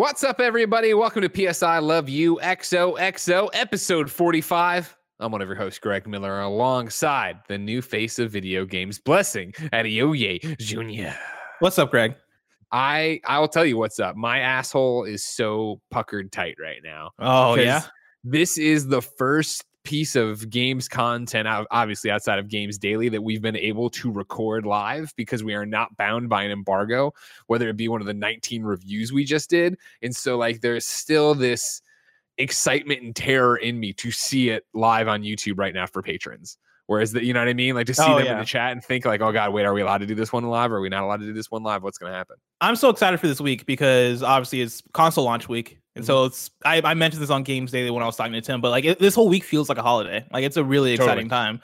What's up, everybody? Welcome to PSI Love You XOXO, episode 45. I'm one of your hosts, Greg Miller, alongside the new face of video games, Blessing Adeoye Jr. What's up, Greg? I will tell you what's up. My asshole is so puckered tight right now. Oh, yeah? This is the first piece of games content, obviously outside of Games Daily, that we've been able to record live because we are not bound by an embargo, whether it be one of the 19 reviews we just did. And so there's still this excitement and terror in me to see it live on YouTube right now for patrons. Whereas you know what I mean? To see them in the chat and think oh God, wait, are we allowed to do this one live? Or are we not allowed to do this one live? What's going to happen? I'm so excited for this week because obviously it's console launch week. And so I mentioned this on Games Daily when I was talking to Tim, but this whole week feels like a holiday. It's a really exciting time.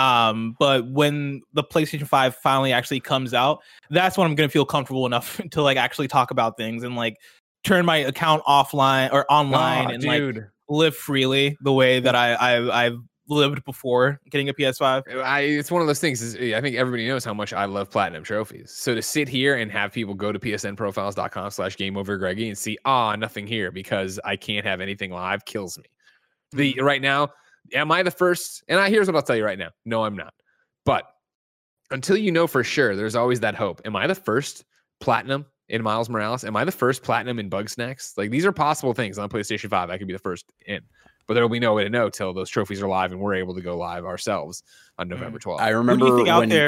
But when the PlayStation 5 finally actually comes out, that's when I'm going to feel comfortable enough to actually talk about things and turn my account offline or online and live freely the way that I've lived before getting a PS5. It's one of those things. I think everybody knows how much I love platinum trophies. So to sit here and have people go to psnprofiles.com/GameOverGreggy and see nothing here because I can't have anything live kills me. Right now, am I the first? And here's what I'll tell you right now. No, I'm not. But until you know for sure, there's always that hope. Am I the first platinum in Miles Morales? Am I the first platinum in Bugsnax? These are possible things on PlayStation 5. I could be the first in. But there will be no way to know till those trophies are live and we're able to go live ourselves on November 12th. I remember who do you think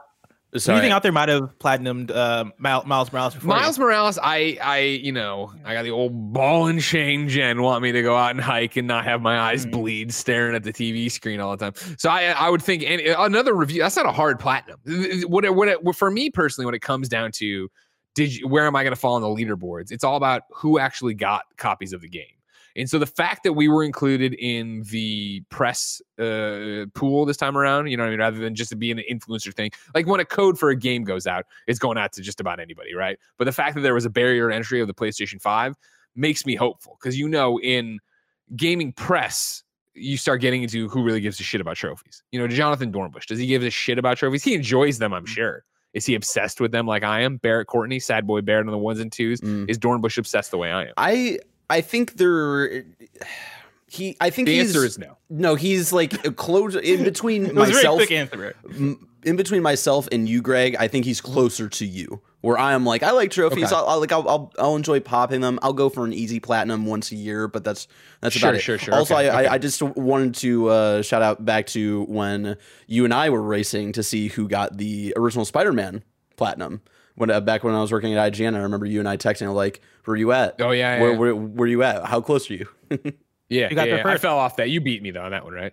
out there might have platinumed Miles Morales before? Miles Morales, I got the old ball and chain gen want me to go out and hike and not have my eyes bleed staring at the TV screen all the time. So I would think another review, that's not a hard platinum. For me personally, when it comes down to where am I going to fall on the leaderboards, it's all about who actually got copies of the game. And so the fact that we were included in the press pool this time around, you know what I mean, rather than just to be an influencer thing, when a code for a game goes out, it's going out to just about anybody, right? But the fact that there was a barrier to entry of the PlayStation 5 makes me hopeful because, in gaming press, you start getting into who really gives a shit about trophies. Jonathan Dornbush, does he give a shit about trophies? He enjoys them, I'm sure. Is he obsessed with them like I am? Barrett Courtney, Sad Boy Barrett on the ones and twos. Is Dornbush obsessed the way I am? I think the answer is no. No, he's close in between myself. Quick answer. In between myself and you, Greg, I think he's closer to you. Where I am I like trophies. Okay. I'll enjoy popping them. I'll go for an easy platinum once a year, but that's about it. Sure. Also, okay. I just wanted to shout out back to when you and I were racing to see who got the original Spider-Man platinum. Back when I was working at IGN, I remember you and I texting where you at? Oh yeah. Where you at? How close are you? Yeah, you got there first. I fell off that. You beat me though on that one, right?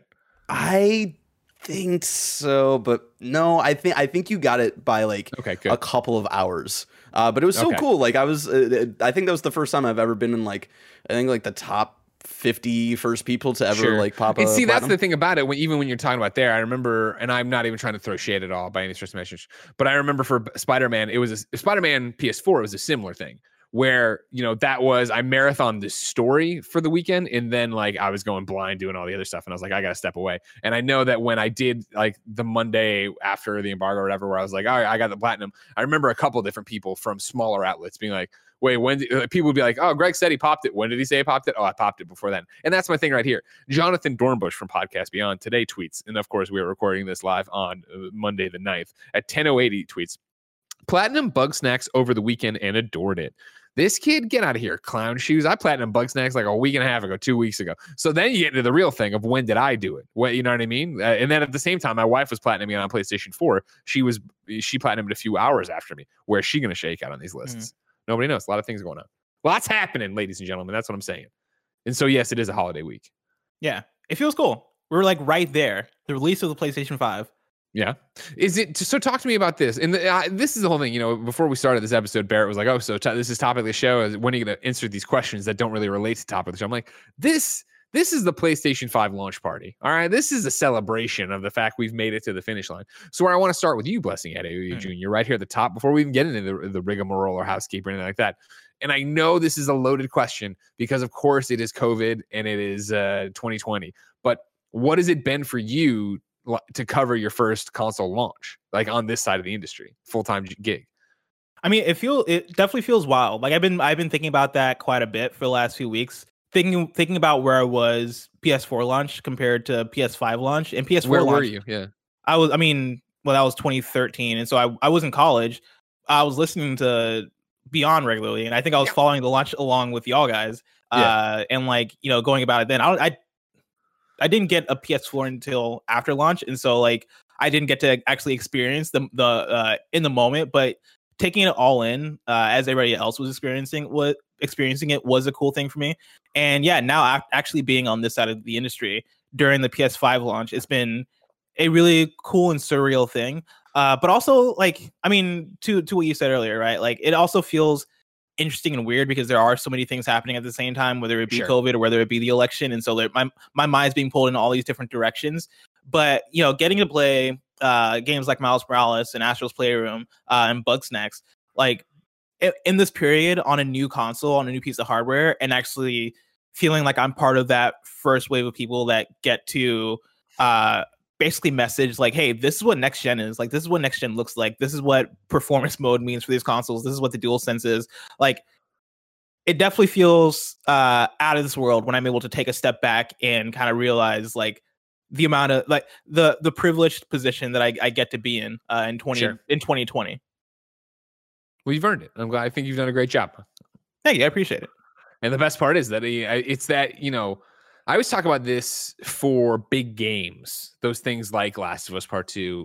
I think so, but no, I think you got it by a couple of hours. But it was so cool. I think that was the first time I've ever been in the top 50 first people to ever pop and see, platinum. that's the thing about it. Even when you're talking about there, I remember, and I'm not even trying to throw shade at all by any stretch of imagination, but I remember for Spider-Man, it was Spider-Man PS4. It was a similar thing where that was I marathoned this story for the weekend, and then I was going blind doing all the other stuff, and I was I gotta step away. And I know that when I did the Monday after the embargo or whatever, where I was all right, I got the platinum. I remember a couple of different people from smaller outlets being wait, when people would be oh, Greg said he popped it. When did he say he popped it? Oh, I popped it before then. And that's my thing right here. Jonathan Dornbush from Podcast Beyond today tweets, and of course we are recording this live on Monday the 9th at 10:08. He tweets, "Platinum Bugsnax over the weekend and adored it. This kid, get out of here, clown shoes. I platinum Bugsnax a week and a half ago, 2 weeks ago." So then you get into the real thing of when did I do it? You know what I mean? And then at the same time, my wife was platinuming on PlayStation 4. She platinumed a few hours after me. Where is she going to shake out on these lists? Nobody knows. A lot of things going on. Lots happening, ladies and gentlemen. That's what I'm saying. And so, yes, it is a holiday week. Yeah, it feels cool. We're right there. The release of the PlayStation 5. Yeah. Is it so? Talk to me about this. And this is the whole thing. Before we started this episode, Barrett was oh, so this is topic of the show. When are you going to insert these questions that don't really relate to topic of the show? I'm this is the PlayStation 5 launch party. All right. This is a celebration of the fact we've made it to the finish line. So where I want to start with you, Blessing Adeoye Jr., right here at the top, before we even get into the rigmarole or housekeeping or anything like that. And I know this is a loaded question because, of course, it is COVID and it is 2020. But what has it been for you to cover your first console launch, on this side of the industry, full-time gig? I mean, it definitely feels wild. Like I've been thinking about that quite a bit for the last few weeks. Thinking about where I was PS4 launch compared to PS5 launch, and PS4 where launch, were you? Yeah, that was 2013, and so I was in college. I was listening to Beyond regularly, and I think I was following the launch along with y'all guys. And like, you know, going about it then. I didn't get a PS4 until after launch, and so like I didn't get to actually experience the in the moment, but taking it all in as everybody else was experiencing it was a cool thing for me. And yeah, now actually being on this side of the industry during the PS5 launch, it's been a really cool and surreal thing. But also, like, I mean, to what you said earlier, right? Like, it also feels interesting and weird because there are so many things happening at the same time, whether it be COVID or whether it be the election. And so my mind's being pulled in all these different directions. But, you know, getting to play games like Miles Morales and Astro's Playroom and Bugsnax, like, in this period on a new console, on a new piece of hardware, and actually feeling like I'm part of that first wave of people that get to basically message like, hey, this is what next gen is. Like, this is what next gen looks like. This is what performance mode means for these consoles. This is what the DualSense is. Like, it definitely feels out of this world when I'm able to take a step back and kind of realize like the amount of like the privileged position that I get to be in 2020. Well, you've earned it. I think you've done a great job. Thank you. I appreciate it. And the best part is that it's that, you know, I always talk about this for big games, those things like Last of Us Part 2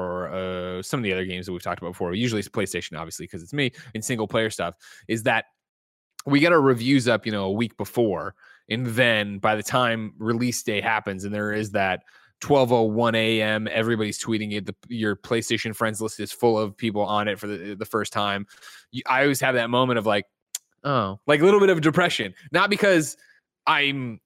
or some of the other games that we've talked about before. Usually it's PlayStation, obviously, because it's me, and single player stuff, is that we get our reviews up, you know, a week before. And then by the time release day happens and there is that 12:01 a.m. everybody's tweeting it. Your PlayStation friends list is full of people on it for the first time. I always have that moment of like, oh, like a little bit of depression, not because I'm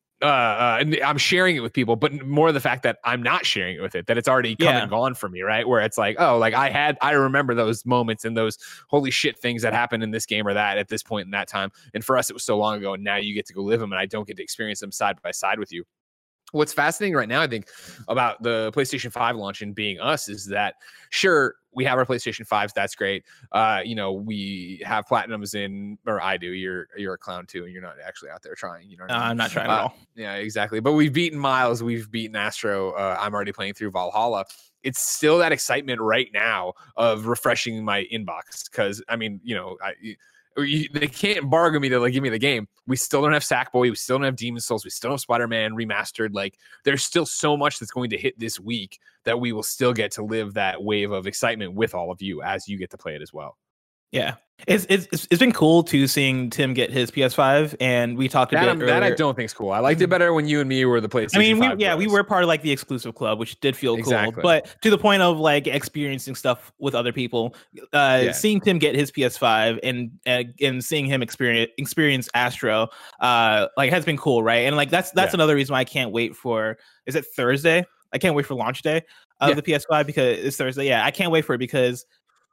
sharing it with people, but more the fact that I'm not sharing it with it, that it's already come and gone for me, right? Where it's like, oh, like I remember those moments and those holy shit things that happened in this game or that at this point in that time. And for us, it was so long ago, and now you get to go live them, and I don't get to experience them side by side with you. What's fascinating right now, I think, about the PlayStation 5 launch and being us is that, sure, we have our PlayStation 5s. That's great. You know, we have platinums or I do. You're a clown too, and you're not actually out there trying. You know what I mean? I'm not trying at all. Yeah, exactly. But we've beaten Miles. We've beaten Astro. I'm already playing through Valhalla. It's still that excitement right now of refreshing my inbox because, I mean, you know, they can't embargo me to like give me the game. We still don't have Sackboy. We still don't have Demon's Souls. We still don't have Spider-Man remastered. Like, there's still so much that's going to hit this week that we will still get to live that wave of excitement with all of you as you get to play it as well. Yeah, it's been cool too seeing Tim get his PS5, and we talked about that. I don't think is cool. I liked it better when you and me were the PlayStation. I mean, we were part of like the exclusive club, which did feel cool. But to the point of like experiencing stuff with other people, seeing Tim get his PS5 and seeing him experience Astro, like has been cool, right? And like that's another reason why I can't wait for. Is it Thursday? I can't wait for launch day of the PS5 because it's Thursday. Yeah, I can't wait for it because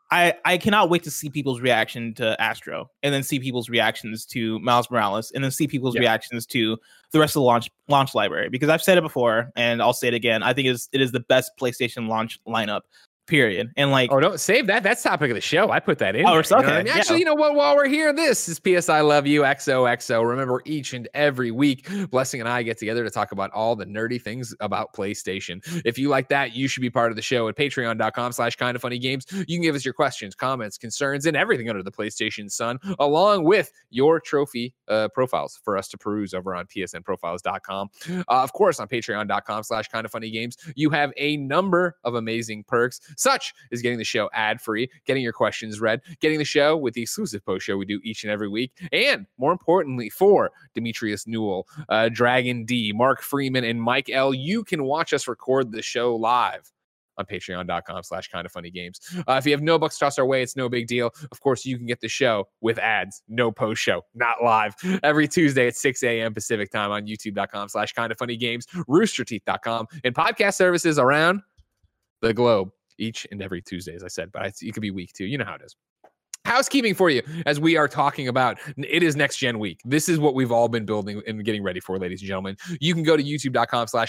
I cannot wait to see people's reaction to Astro, and then see people's reactions to Miles Morales, and then see people's reactions to the rest of the launch library. Because I've said it before, and I'll say it again. I think it is the best PlayStation launch lineup. Period. And like, oh, don't save that. That's topic of the show. I put that in. Oh, okay. You know I mean? Actually, you know what? While we're here, this is PS I Love You XOXO. Remember, each and every week, Blessing and I get together to talk about all the nerdy things about PlayStation. If you like that, you should be part of the show at patreon.com/kindoffunnygames. You can give us your questions, comments, concerns, and everything under the PlayStation sun, along with your trophy profiles for us to peruse over on psnprofiles.com. Of course, on patreon.com/kindoffunnygames, you have a number of amazing perks, such as getting the show ad-free, getting your questions read, getting the show with the exclusive post show we do each and every week, and more importantly, for Demetrius Newell, Dragon D, Mark Freeman, and Mike L, you can watch us record the show live on patreon.com/kindoffunnygames. If you have no bucks tossed our way, it's no big deal. Of course, you can get the show with ads, no post show, not live, every Tuesday at 6 a.m. Pacific time on youtube.com/kindoffunnygames, roosterteeth.com, and podcast services around the globe each and every Tuesday, as I said, but it could be week too. You know how it is. Housekeeping for you as we are talking about it is next gen week. This is what we've all been building and getting ready for, ladies and gentlemen. You can go to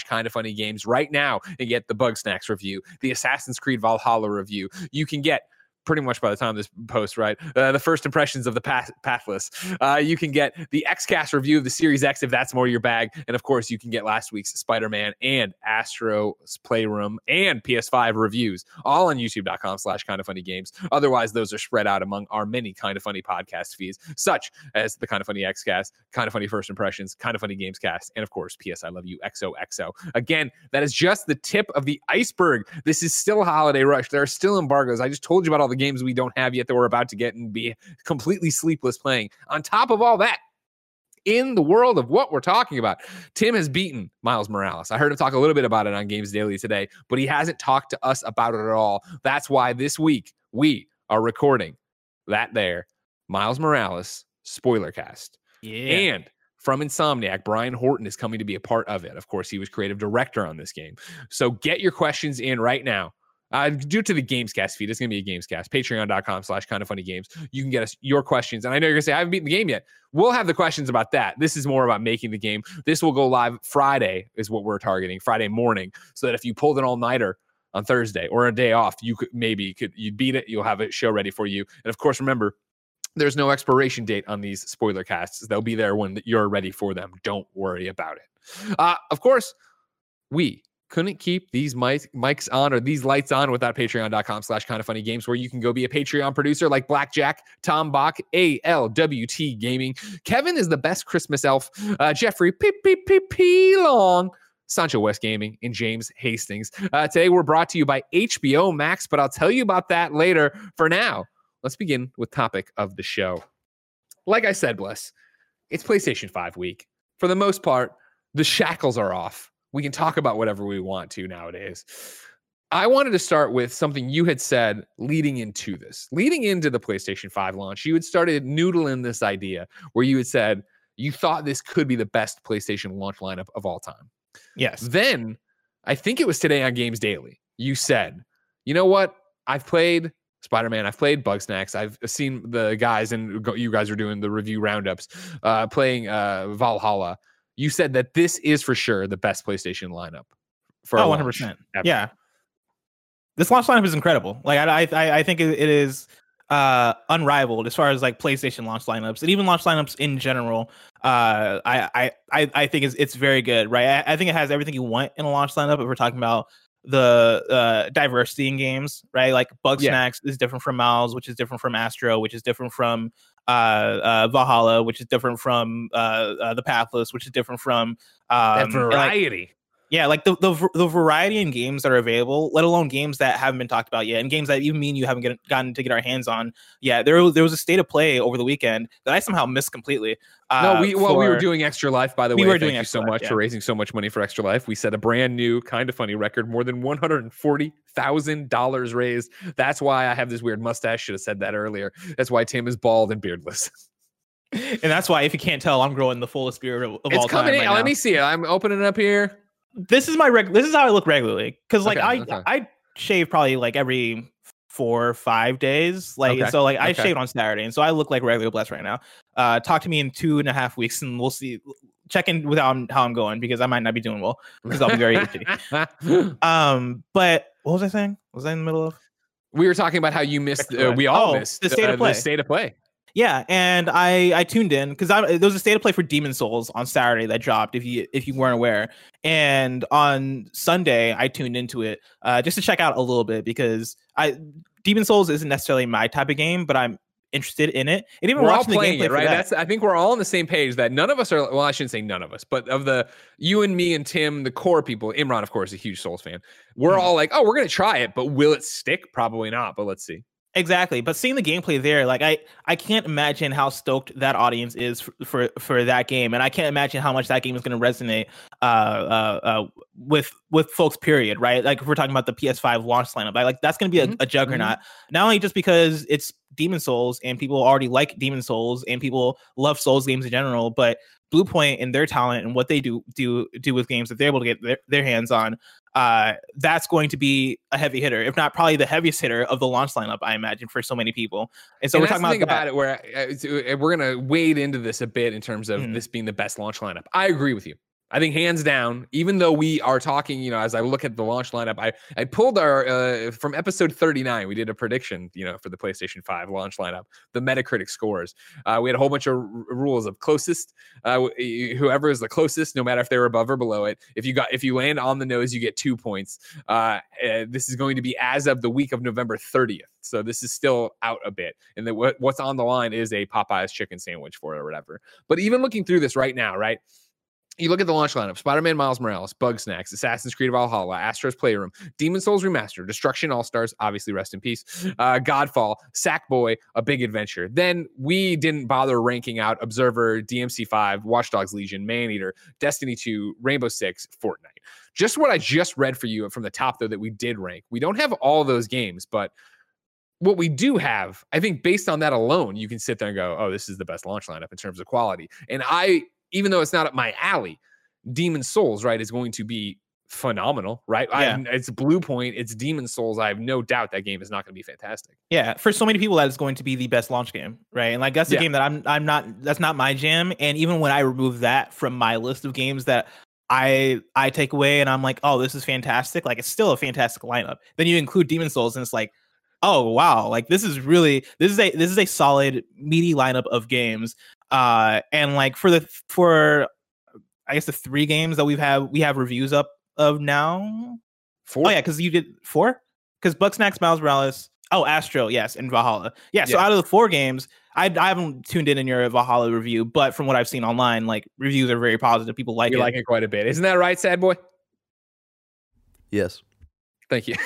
youtube.com/kindoffunnygames right now and get the Bugsnax review, the Assassin's Creed Valhalla review. You can get pretty much by the time this post, right? The first impressions of the Pathless. You can get the XCast review of the Series X if that's more your bag. And of course, you can get last week's Spider-Man and Astro's Playroom and PS5 reviews, all on youtube.com/kindoffunnygames. Otherwise, those are spread out among our many Kind of Funny podcast feeds, such as the Kind of Funny XCast, Kind of Funny First Impressions, Kind of Funny Gamescast, and of course, PS I Love You XOXO. Again, that is just the tip of the iceberg. This is still a holiday rush. There are still embargoes. I just told you about all the games we don't have yet that we're about to get and be completely sleepless playing. On top of all that, in the world of what we're talking about, Tim has beaten Miles Morales. I heard him talk a little bit about it on Games Daily today, but he hasn't talked to us about it at all. That's why this week we are recording that there Miles Morales spoiler cast. Yeah. And from Insomniac, Brian Horton is coming to be a part of it. Of course, he was creative director on this game. So get your questions in right now. Due to the Gamescast feed, it's going to be a Gamescast. Patreon.com/kindoffunnygames. You can get us your questions. And I know you're going to say, I haven't beaten the game yet. We'll have the questions about that. This is more about making the game. This will go live Friday is what we're targeting, Friday morning. So that if you pulled an all-nighter on Thursday or a day off, you beat it. You'll have a show ready for you. And of course, remember, there's no expiration date on these spoiler casts. They'll be there when you're ready for them. Don't worry about it. Of course, we couldn't keep these mics on or these lights on without patreon.com/kindoffunnygames, where you can go be a Patreon producer like Blackjack, Tom Bach, ALWT Gaming. Kevin is the best Christmas elf. Jeffrey P. Long, Sancho West Gaming, and James Hastings. Today we're brought to you by HBO Max, but I'll tell you about that later. For now, let's begin with topic of the show. Like I said, Bless, it's PlayStation 5 week. For the most part, the shackles are off. We can talk about whatever we want to nowadays. I wanted to start with something you had said leading into this. Leading into the PlayStation 5 launch, you had started noodling this idea where you had said you thought this could be the best PlayStation launch lineup of all time. Yes. Then, I think it was today on Games Daily, you said, you know what? I've played Spider-Man. I've played Bugsnax. I've seen the guys, and you guys are doing the review roundups, playing Valhalla. You said that this is for sure the best PlayStation lineup. For 100%. Yeah. This launch lineup is incredible. Like I think it is unrivaled as far as like PlayStation launch lineups and even launch lineups in general. I think it's very good, right? I think it has everything you want in a launch lineup. If we're talking about the diversity in games, right? Like Bugsnax is different from Miles, which is different from Astro, which is different from Valhalla, which is different from the Pathless, which is different from that variety. Like the variety in games that are available, let alone games that haven't been talked about yet, and games that even me and you haven't gotten to get our hands on. Yeah, there was a state of play over the weekend that I somehow missed completely. We were doing Extra Life, by the way. Thank you so much for raising so much money for Extra Life. We set a brand new Kind of Funny record, more than $140,000 raised. That's why I have this weird mustache. Should have said that earlier. That's why Tim is bald and beardless. And that's why, if you can't tell, I'm growing the fullest beard of all time. It's coming in. Let me see it. I'm opening it up here. This is this is how I look regularly, because I shave probably like every 4 or 5 days, I shave on Saturday, and so I look like regular Bless right now. Talk to me in 2.5 weeks and we'll see. Check in with how I'm going, because I might not be doing well, because I'll be very itchy. But what was I saying? Was I in the middle of? We were talking about how you missed. We all missed the state of play. The state of play. Yeah, and I tuned in because there was a state of play for Demon's Souls on Saturday that dropped, if you weren't aware. And on Sunday, I tuned into it just to check out a little bit, because Demon's Souls isn't necessarily my type of game, but I'm interested in it. And even watching the gameplay, right? I think we're all on the same page that none of us are. Well, I shouldn't say none of us, but of you and me and Tim, the core people, Imran, of course, a huge Souls fan. We're all like, oh, we're gonna try it, but will it stick? Probably not. But let's see. Exactly, but seeing the gameplay there, like I can't imagine how stoked that audience is for that game, and I can't imagine how much that game is going to resonate with folks. Period. Right? Like if we're talking about the PS5 launch lineup, like that's going to be a juggernaut. Not only just because it's Demon's Souls and people already like Demon's Souls and people love Souls games in general, but Bluepoint and their talent and what they do with games that they're able to get their hands on. That's going to be a heavy hitter, if not probably the heaviest hitter of the launch lineup, I imagine, for so many people. And so we're talking about it, where we're going to wade into this a bit in terms of this being the best launch lineup. I agree with you. I think hands down, even though we are talking, as I look at the launch lineup, I pulled our, from episode 39, we did a prediction, for the PlayStation 5 launch lineup, the Metacritic scores. We had a whole bunch of rules of closest, whoever is the closest, no matter if they were above or below it. If you land on the nose, you get 2 points. This is going to be as of the week of November 30th. So this is still out a bit. And what's on the line is a Popeye's chicken sandwich for it or whatever. But even looking through this right now, right? You look at the launch lineup: Spider-Man Miles Morales, Bugsnax, Assassin's Creed Valhalla, Astro's Playroom, Demon's Souls Remastered, Destruction All-Stars, obviously rest in peace, Godfall, Sackboy, A Big Adventure. Then we didn't bother ranking out Observer, DMC5, Watch Dogs Legion, Maneater, Destiny 2, Rainbow Six, Fortnite. Just what I just read for you from the top, though, that we did rank. We don't have all those games, but what we do have, I think based on that alone, you can sit there and go, oh, this is the best launch lineup in terms of quality. And even though it's not up my alley, Demon's Souls, right, is going to be phenomenal, right? Yeah. It's Blue Point, it's Demon's Souls. I have no doubt that game is not going to be fantastic. Yeah, for so many people, that is going to be the best launch game, right? And like that's the game that I'm not. That's not my jam. And even when I remove that from my list of games that I take away, and I'm like, oh, this is fantastic. Like it's still a fantastic lineup. Then you include Demon's Souls, and it's like, oh wow, like this is a solid meaty lineup of games. And like for I guess the 3 games that we have reviews up of now. 4? Oh yeah, because you did 4? Because Bugsnax, Miles Morales, Astro, yes, and Valhalla. Yeah, so out of the 4 games, I haven't tuned in your Valhalla review, but from what I've seen online, like reviews are very positive. People like it. You like it quite a bit. Isn't that right, Sad Boy? Yes. Thank you.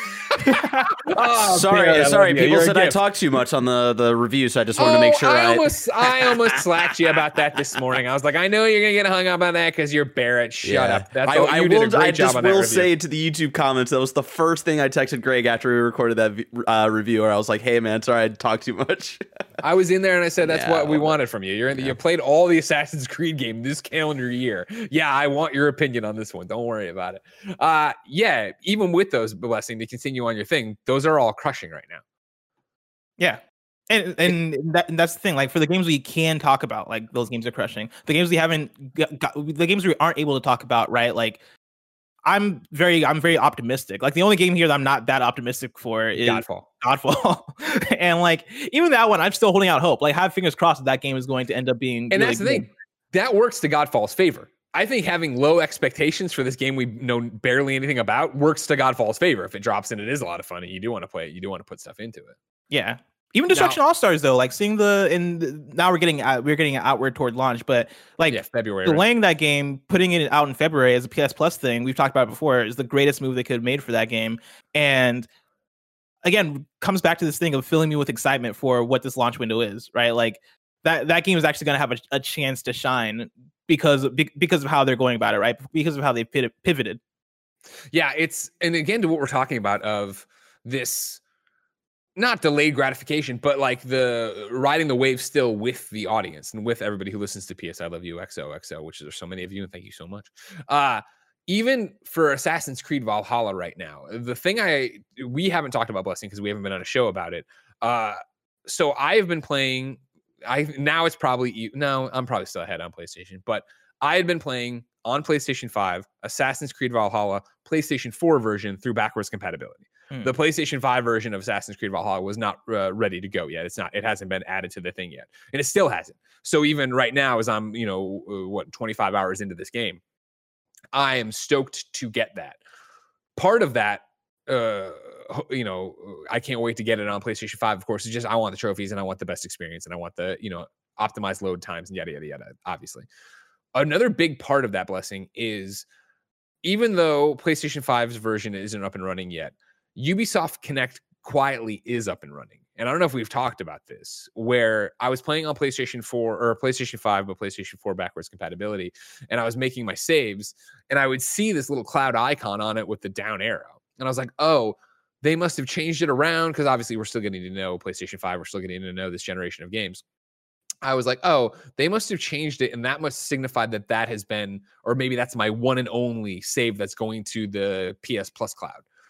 Sorry. People said I talked too much on the review, so I just wanted to make sure. I almost slacked you about that this morning. I was like, I know you're gonna get hung up on that because you're Barrett. Shut up. That's you did a great job on that review. I will say to the YouTube comments, that was the first thing I texted Greg after we recorded that review, where I was like, hey man, sorry I talked too much. I was in there and I said that's what we wanted from you. You played all the Assassin's Creed game this calendar year. Yeah, I want your opinion on this one. Don't worry about it. Even with those, Blessing, to continue on your thing, those are all crushing right now. Yeah. And that's the thing. Like for the games we can talk about, like those games are crushing. The games we haven't got, the games we aren't able to talk about, right? Like I'm very optimistic. Like the only game here that I'm not that optimistic for is Godfall. And like even that one, I'm still holding out hope. Like have fingers crossed that game is going to end up being. And really that's the thing. That works to Godfall's favor. I think having low expectations for this game we know barely anything about works to Godfall's favor. If it drops in, it is a lot of fun, and you do want to play it. You do want to put stuff into it. Yeah. Even Destruction All-Stars though, like seeing now we're getting outward toward launch, but like February, delaying that game, putting it out in February as a PS Plus thing, we've talked about it before, is the greatest move they could have made for that game. And again, comes back to this thing of filling me with excitement for what this launch window is, right? Like that game is actually going to have a chance to shine because of how they're going about it, right? Because of how they pivoted. Yeah, and again to what we're talking about of this, not delayed gratification, but like the riding the wave still with the audience and with everybody who listens to PS I Love You XOXO, which there's so many of you, and thank you so much. Even for Assassin's Creed Valhalla right now, the thing we haven't talked about, Blessing, because we haven't been on a show about it. So I have been playing. I'm probably still ahead on PlayStation, but I had been playing on PlayStation 5, Assassin's Creed Valhalla, PlayStation 4 version through backwards compatibility. The PlayStation 5 version of Assassin's Creed Valhalla was not ready to go yet. It hasn't been added to the thing yet, and it still hasn't. So even right now, as I'm 25 hours into this game, I am stoked to get that. Part of that, I can't wait to get it on PlayStation 5. Of course, it's just I want the trophies and I want the best experience and I want the optimized load times and yada yada yada. Obviously, another big part of that, Blessing, is even though PlayStation 5's version isn't up and running yet, Ubisoft Connect quietly is up and running. And I don't know if we've talked about this, where I was playing on PlayStation 4 or PlayStation 5, but PlayStation 4 backwards compatibility, and I was making my saves, and I would see this little cloud icon on it with the down arrow. And I was like, oh, they must have changed it around, because obviously we're still getting to know PlayStation 5. We're still getting to know this generation of games. I was like, oh, they must have changed it, and that must signify that has been, or maybe that's my one and only save that's going to the PS Plus cloud.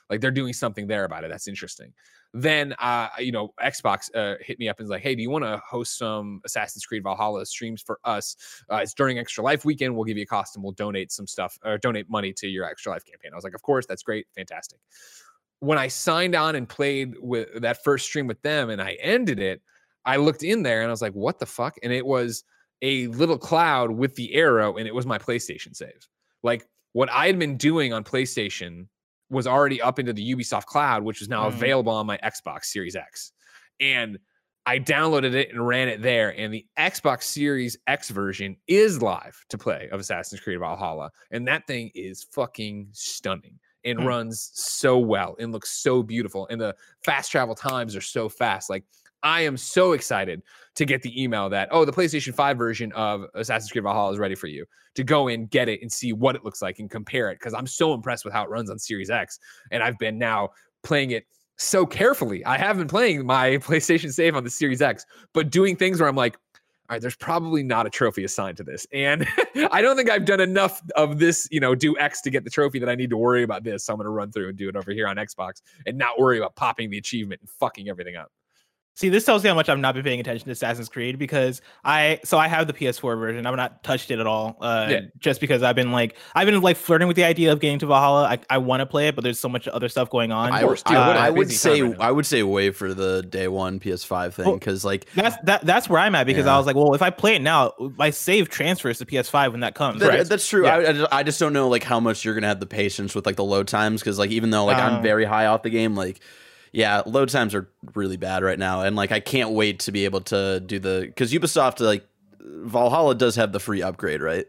Like they're doing something there about it. That's interesting. Then, Xbox hit me up and was like, hey, do you want to host some Assassin's Creed Valhalla streams for us? It's during Extra Life weekend. We'll give you a cost and we'll donate some stuff or donate money to your Extra Life campaign. I was like, of course, that's great. Fantastic. When I signed on and played with that first stream with them and I ended it, I looked in there and I was like, what the fuck? And it was a little cloud with the arrow and it was my PlayStation save. Like what I had been doing on PlayStation was already up into the Ubisoft cloud, which is now available on my Xbox Series X. And I downloaded it and ran it there. And the Xbox Series X version is live to play of Assassin's Creed Valhalla. And that thing is fucking stunning and runs so well and looks so beautiful. And the fast travel times are so fast. Like I am so excited to get the email that, the PlayStation 5 version of Assassin's Creed Valhalla is ready for you, to go in, get it, and see what it looks like and compare it. Because I'm so impressed with how it runs on Series X. And I've been now playing it so carefully. I have been playing my PlayStation save on the Series X, but doing things where I'm like, all right, there's probably not a trophy assigned to this. And I don't think I've done enough of this, do X to get the trophy that I need to worry about this. So I'm going to run through and do it over here on Xbox and not worry about popping the achievement and fucking everything up. See, this tells you how much I've not been paying attention to Assassin's Creed because I have the PS4 version. I've not touched it at all. Just because I've been flirting with the idea of getting to Valhalla. I want to play it, but there's so much other stuff going on. I would say wait for the day one PS5 thing because that's where I'm at because I was like, well, if I play it now, my save transfers to PS5 when that comes. That's true. Yeah. I just don't know like how much you're gonna have the patience with like the load times because like even though like I'm very high off the game like. Yeah, load times are really bad right now, and like I can't wait to be able to do because Ubisoft like Valhalla does have the free upgrade, right?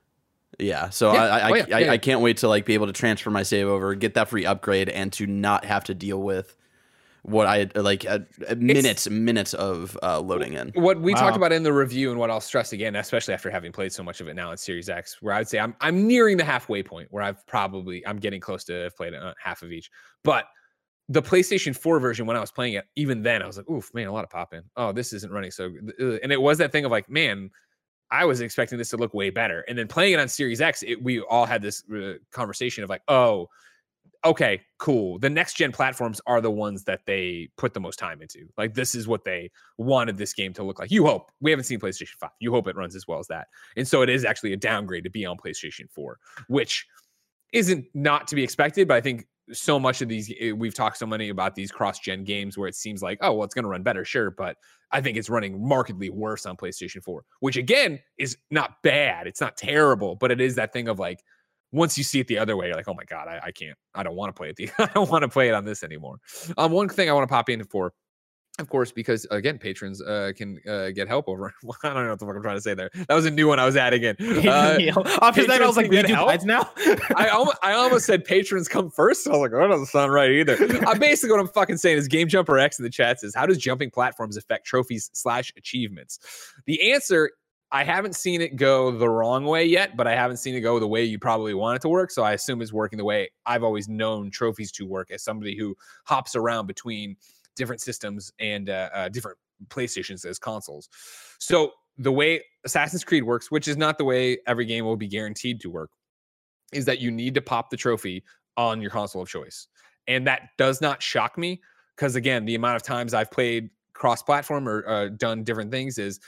Yeah, so I can't wait to like be able to transfer my save over, get that free upgrade, and to not have to deal with what I like minutes of loading in. What we talked about in the review, and what I'll stress again, especially after having played so much of it now in Series X, where I would say I'm nearing the halfway point, where I'm getting close to have played half of each, but. The PlayStation 4 version, when I was playing it, even then, I was like, oof, man, a lot of pop in. Oh, this isn't running so good. And it was that thing of like, man, I was expecting this to look way better. And then playing it on Series X, we all had this conversation of like, oh, okay, cool. The next gen platforms are the ones that they put the most time into. Like, this is what they wanted this game to look like. You hope. We haven't seen PlayStation 5. You hope it runs as well as that. And so it is actually a downgrade to be on PlayStation 4, which isn't not to be expected, but I think so much of these, we've talked so many about these cross-gen games where it seems like, oh, well, it's going to run better, sure, but I think it's running markedly worse on PlayStation 4, which again is not bad. It's not terrible, but it is that thing of like, once you see it the other way, you're like, oh my God, I can't, I don't want to play it. I don't want to play it on this anymore. One thing I want to pop in for, of course, because again, patrons can get help over. I don't know what the fuck I'm trying to say there. That was a new one I was adding in. After that, I was like, we do guides now. I almost said patrons come first. So I was like, oh, that doesn't sound right either. Basically, what I'm fucking saying is Game Jumper X in the chat says, how does jumping platforms affect trophies / achievements? The answer, I haven't seen it go the wrong way yet, but I haven't seen it go the way you probably want it to work. So I assume it's working the way I've always known trophies to work as somebody who hops around between different systems and different PlayStations as consoles. So the way Assassin's Creed works, which is not the way every game will be guaranteed to work, is that you need to pop the trophy on your console of choice. And that does not shock me because, again, the amount of times I've played cross-platform or done different things is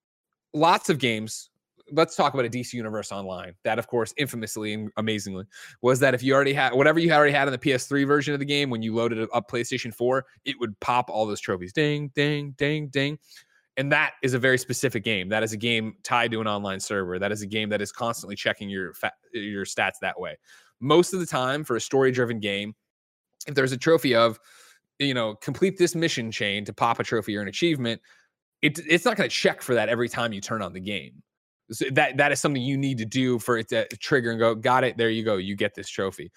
lots of games. Let's talk about a DC Universe Online. That, of course, infamously and amazingly, was that if you already had whatever you already had in the PS3 version of the game, when you loaded up PlayStation 4, it would pop all those trophies. Ding, ding, ding, ding. And that is a very specific game. That is a game tied to an online server. That is a game that is constantly checking your stats that way. Most of the time, for a story-driven game, if there's a trophy of, complete this mission chain to pop a trophy or an achievement, it's not going to check for that every time you turn on the game. So that is something you need to do for it to trigger and go, got it, there you go, you get this trophy.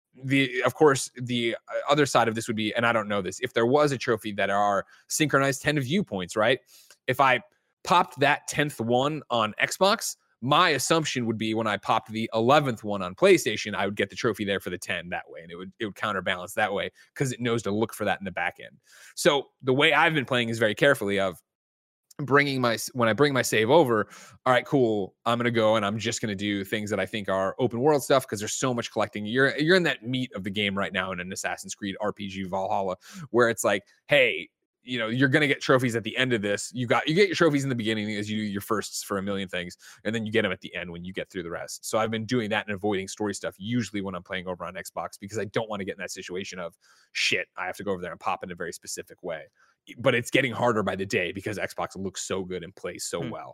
Of course, the other side of this would be, and I don't know this, if there was a trophy that are synchronized 10 viewpoints, right? If I popped that 10th one on Xbox, my assumption would be when I popped the 11th one on PlayStation, I would get the trophy there for the 10 that way, and it would counterbalance that way because it knows to look for that in the back end. So the way I've been playing is very carefully of, when I bring my save over, all right, cool, I'm gonna go and I'm just gonna do things that I think are open world stuff, because there's so much collecting. You're in that meat of the game right now in an Assassin's Creed RPG Valhalla, where it's like, hey, you know, you're gonna get trophies at the end of this. You get your trophies in the beginning as you do your firsts for a million things, and then you get them at the end when you get through the rest. So I've been doing that and avoiding story stuff usually when I'm playing over on Xbox, because I don't want to get in that situation of shit, I have to go over there and pop in a very specific way. But it's getting harder by the day because Xbox looks so good and plays so well.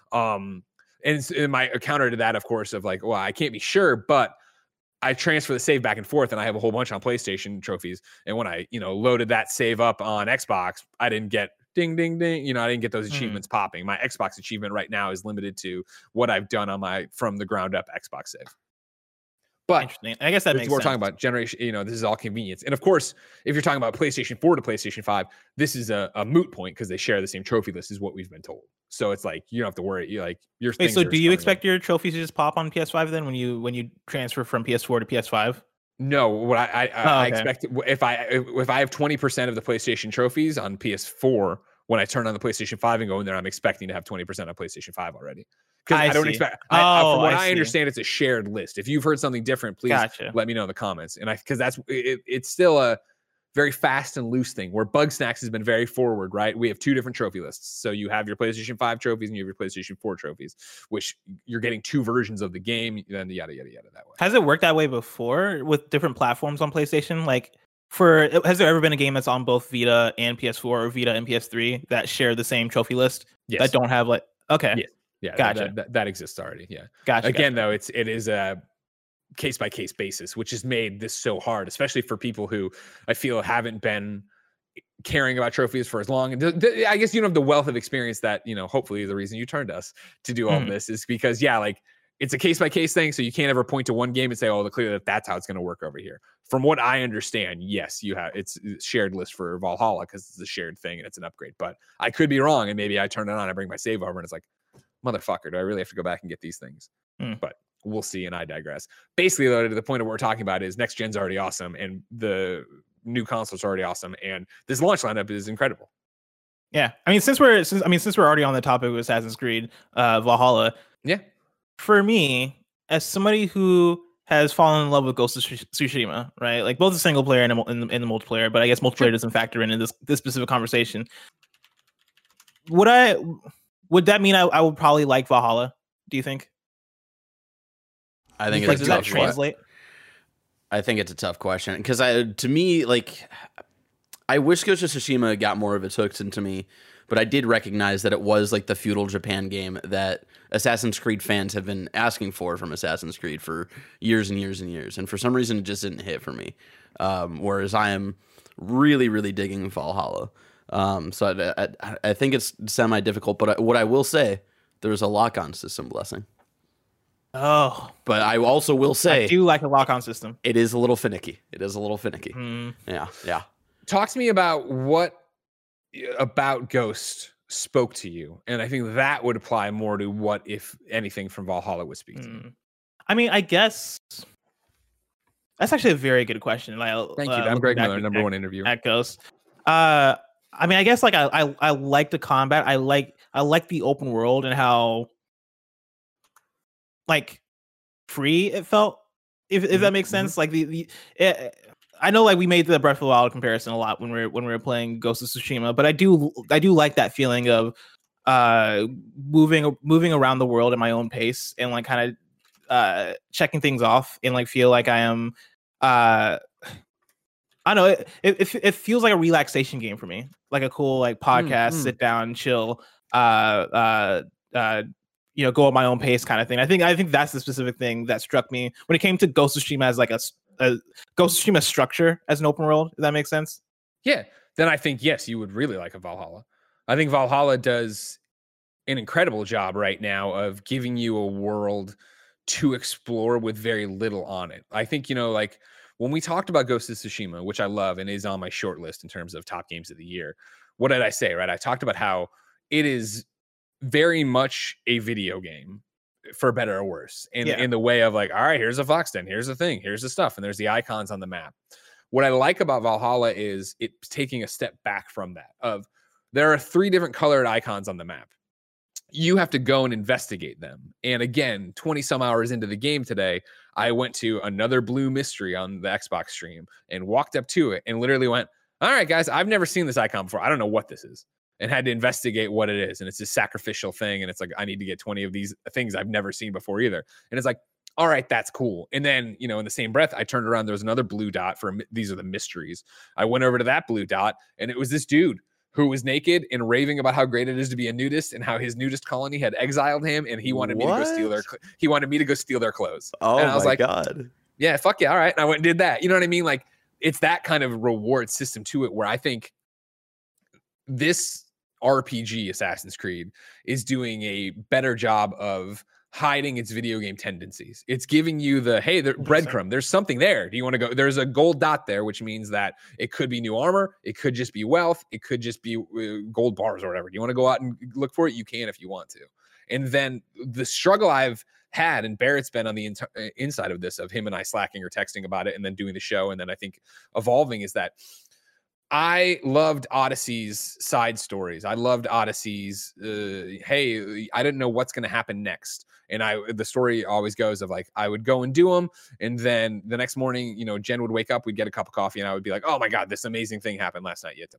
And my counter to that, of course, of like, well, I can't be sure, but I transfer the save back and forth, and I have a whole bunch on PlayStation trophies. And when I, loaded that save up on Xbox, I didn't get ding, ding, ding. I didn't get those achievements popping. My Xbox achievement right now is limited to what I've done on my from the ground up Xbox save. But interesting. I guess that makes sense. We're talking about generation, this is all convenience. And of course, if you're talking about PlayStation 4 to PlayStation 5, this is a moot point because they share the same trophy list, is what we've been told. So it's like, you don't have to worry. Wait, so do you expect your trophies to just pop on PS5 then when you transfer from PS4 to PS5? No, what I expect, if I have 20% of the PlayStation trophies on PS4, when I turn on the PlayStation 5 and go in there, I'm expecting to have 20% on PlayStation 5 already. Because I don't expect. From what I understand, it's a shared list. If you've heard something different, please let me know in the comments. And because it's still a very fast and loose thing, where Bugsnax has been very forward, right? We have two different trophy lists. So you have your PlayStation 5 trophies and you have your PlayStation 4 trophies, which you're getting two versions of the game, and yada yada yada that way. Has it worked that way before with different platforms on PlayStation? Like, has there ever been a game that's on both Vita and PS4 or Vita and PS3 that share the same trophy list? Yes. That don't have Yeah, gotcha. That exists already. Yeah, gotcha. Again, though, it is a case by case basis, which has made this so hard, especially for people who I feel haven't been caring about trophies for as long. And I guess you don't have the wealth of experience that hopefully the reason you turned us to do all of this is because it's a case by case thing. So you can't ever point to one game and say, oh, clearly that's how it's going to work over here. From what I understand, yes, it's a shared list for Valhalla because it's a shared thing and it's an upgrade. But I could be wrong, and maybe I turn it on, I bring my save over, and it's like, motherfucker, do I really have to go back and get these things? But we'll see, and I digress. Basically, though, to the point of what we're talking about is next gen's already awesome, and the new consoles are already awesome, and this launch lineup is incredible. Yeah, I mean, since we're already on the topic of Assassin's Creed Valhalla, yeah, for me, as somebody who has fallen in love with Ghost of Tsushima, right? Like both the single player and the multiplayer, but I guess multiplayer doesn't factor in this specific conversation. Would that mean I would probably like Valhalla? Do you think? I think does that translate? I think it's a tough question because to me, I wish Ghost of Tsushima got more of its hooks into me, but I did recognize that it was like the feudal Japan game that Assassin's Creed fans have been asking for from Assassin's Creed for years and years and years, and for some reason it just didn't hit for me. Whereas I am really, really digging Valhalla. So I think it's semi-difficult, but what I will say, there's a lock-on system blessing. Oh. But I also will say, I do like a lock-on system. It is a little finicky. Yeah. Talk to me about what about Ghost spoke to you. And I think that would apply more to what, if anything, from Valhalla would speak to you. I mean, I guess that's actually a very good question. Thank you. I'm Greg Miller, number one interviewer at Ghost. I mean, I guess I like the combat. I like the open world and how free it felt. If that makes sense. Like I know we made the Breath of the Wild comparison a lot when we were playing Ghost of Tsushima, but I do like that feeling of moving around the world at my own pace and kind of checking things off and feel like I am. I know it feels like a relaxation game for me, like a cool podcast, sit down, chill, go at my own pace kind of thing. I think that's the specific thing that struck me when it came to Ghost of Tsushima as a Ghost of Tsushima structure as an open world. Does that make sense? Yeah. Then I think yes, you would really like a Valhalla. I think Valhalla does an incredible job right now of giving you a world to explore with very little on it. I think when we talked about Ghost of Tsushima, which I love and is on my short list in terms of top games of the year, what did I say, right? I talked about how it is very much a video game, for better or worse, in the way of all right, here's a Fox Den, here's the thing, here's the stuff, and there's the icons on the map. What I like about Valhalla is it's taking a step back from that. there are 3 different colored icons on the map. You have to go and investigate them. And again, 20 some hours into the game today, I went to another blue mystery on the Xbox stream and walked up to it and literally went, all right, guys, I've never seen this icon before. I don't know what this is. And had to investigate what it is. And it's a sacrificial thing. And it's like, I need to get 20 of these things I've never seen before either. And it's like, all right, that's cool. And then, in the same breath, I turned around. There was another blue dot for these are the mysteries. I went over to that blue dot and it was this dude who was naked and raving about how great it is to be a nudist and how his nudist colony had exiled him. And he wanted me to go steal their clothes. Oh, and I was my like, God. Yeah, fuck yeah. All right. And I went and did that. You know what I mean? Like, it's that kind of reward system to it where I think this RPG Assassin's Creed is doing a better job of hiding its video game tendencies. It's giving you the, hey, the breadcrumb, there's something there. Do you want to go? There's a gold dot there, which means that it could be new armor. It could just be wealth. It could just be gold bars or whatever. Do you want to go out and look for it? You can if you want to. And then the struggle I've had, and Barrett's been on the inside of this, of him and I slacking or texting about it and then doing the show. And then I think evolving is that I loved Odyssey's side stories. I loved Odyssey's, hey, I didn't know what's going to happen next. And the story always goes of like, I would go and do them. And then the next morning, Jen would wake up, we'd get a cup of coffee and I would be like, oh my God, this amazing thing happened last night. Yeah,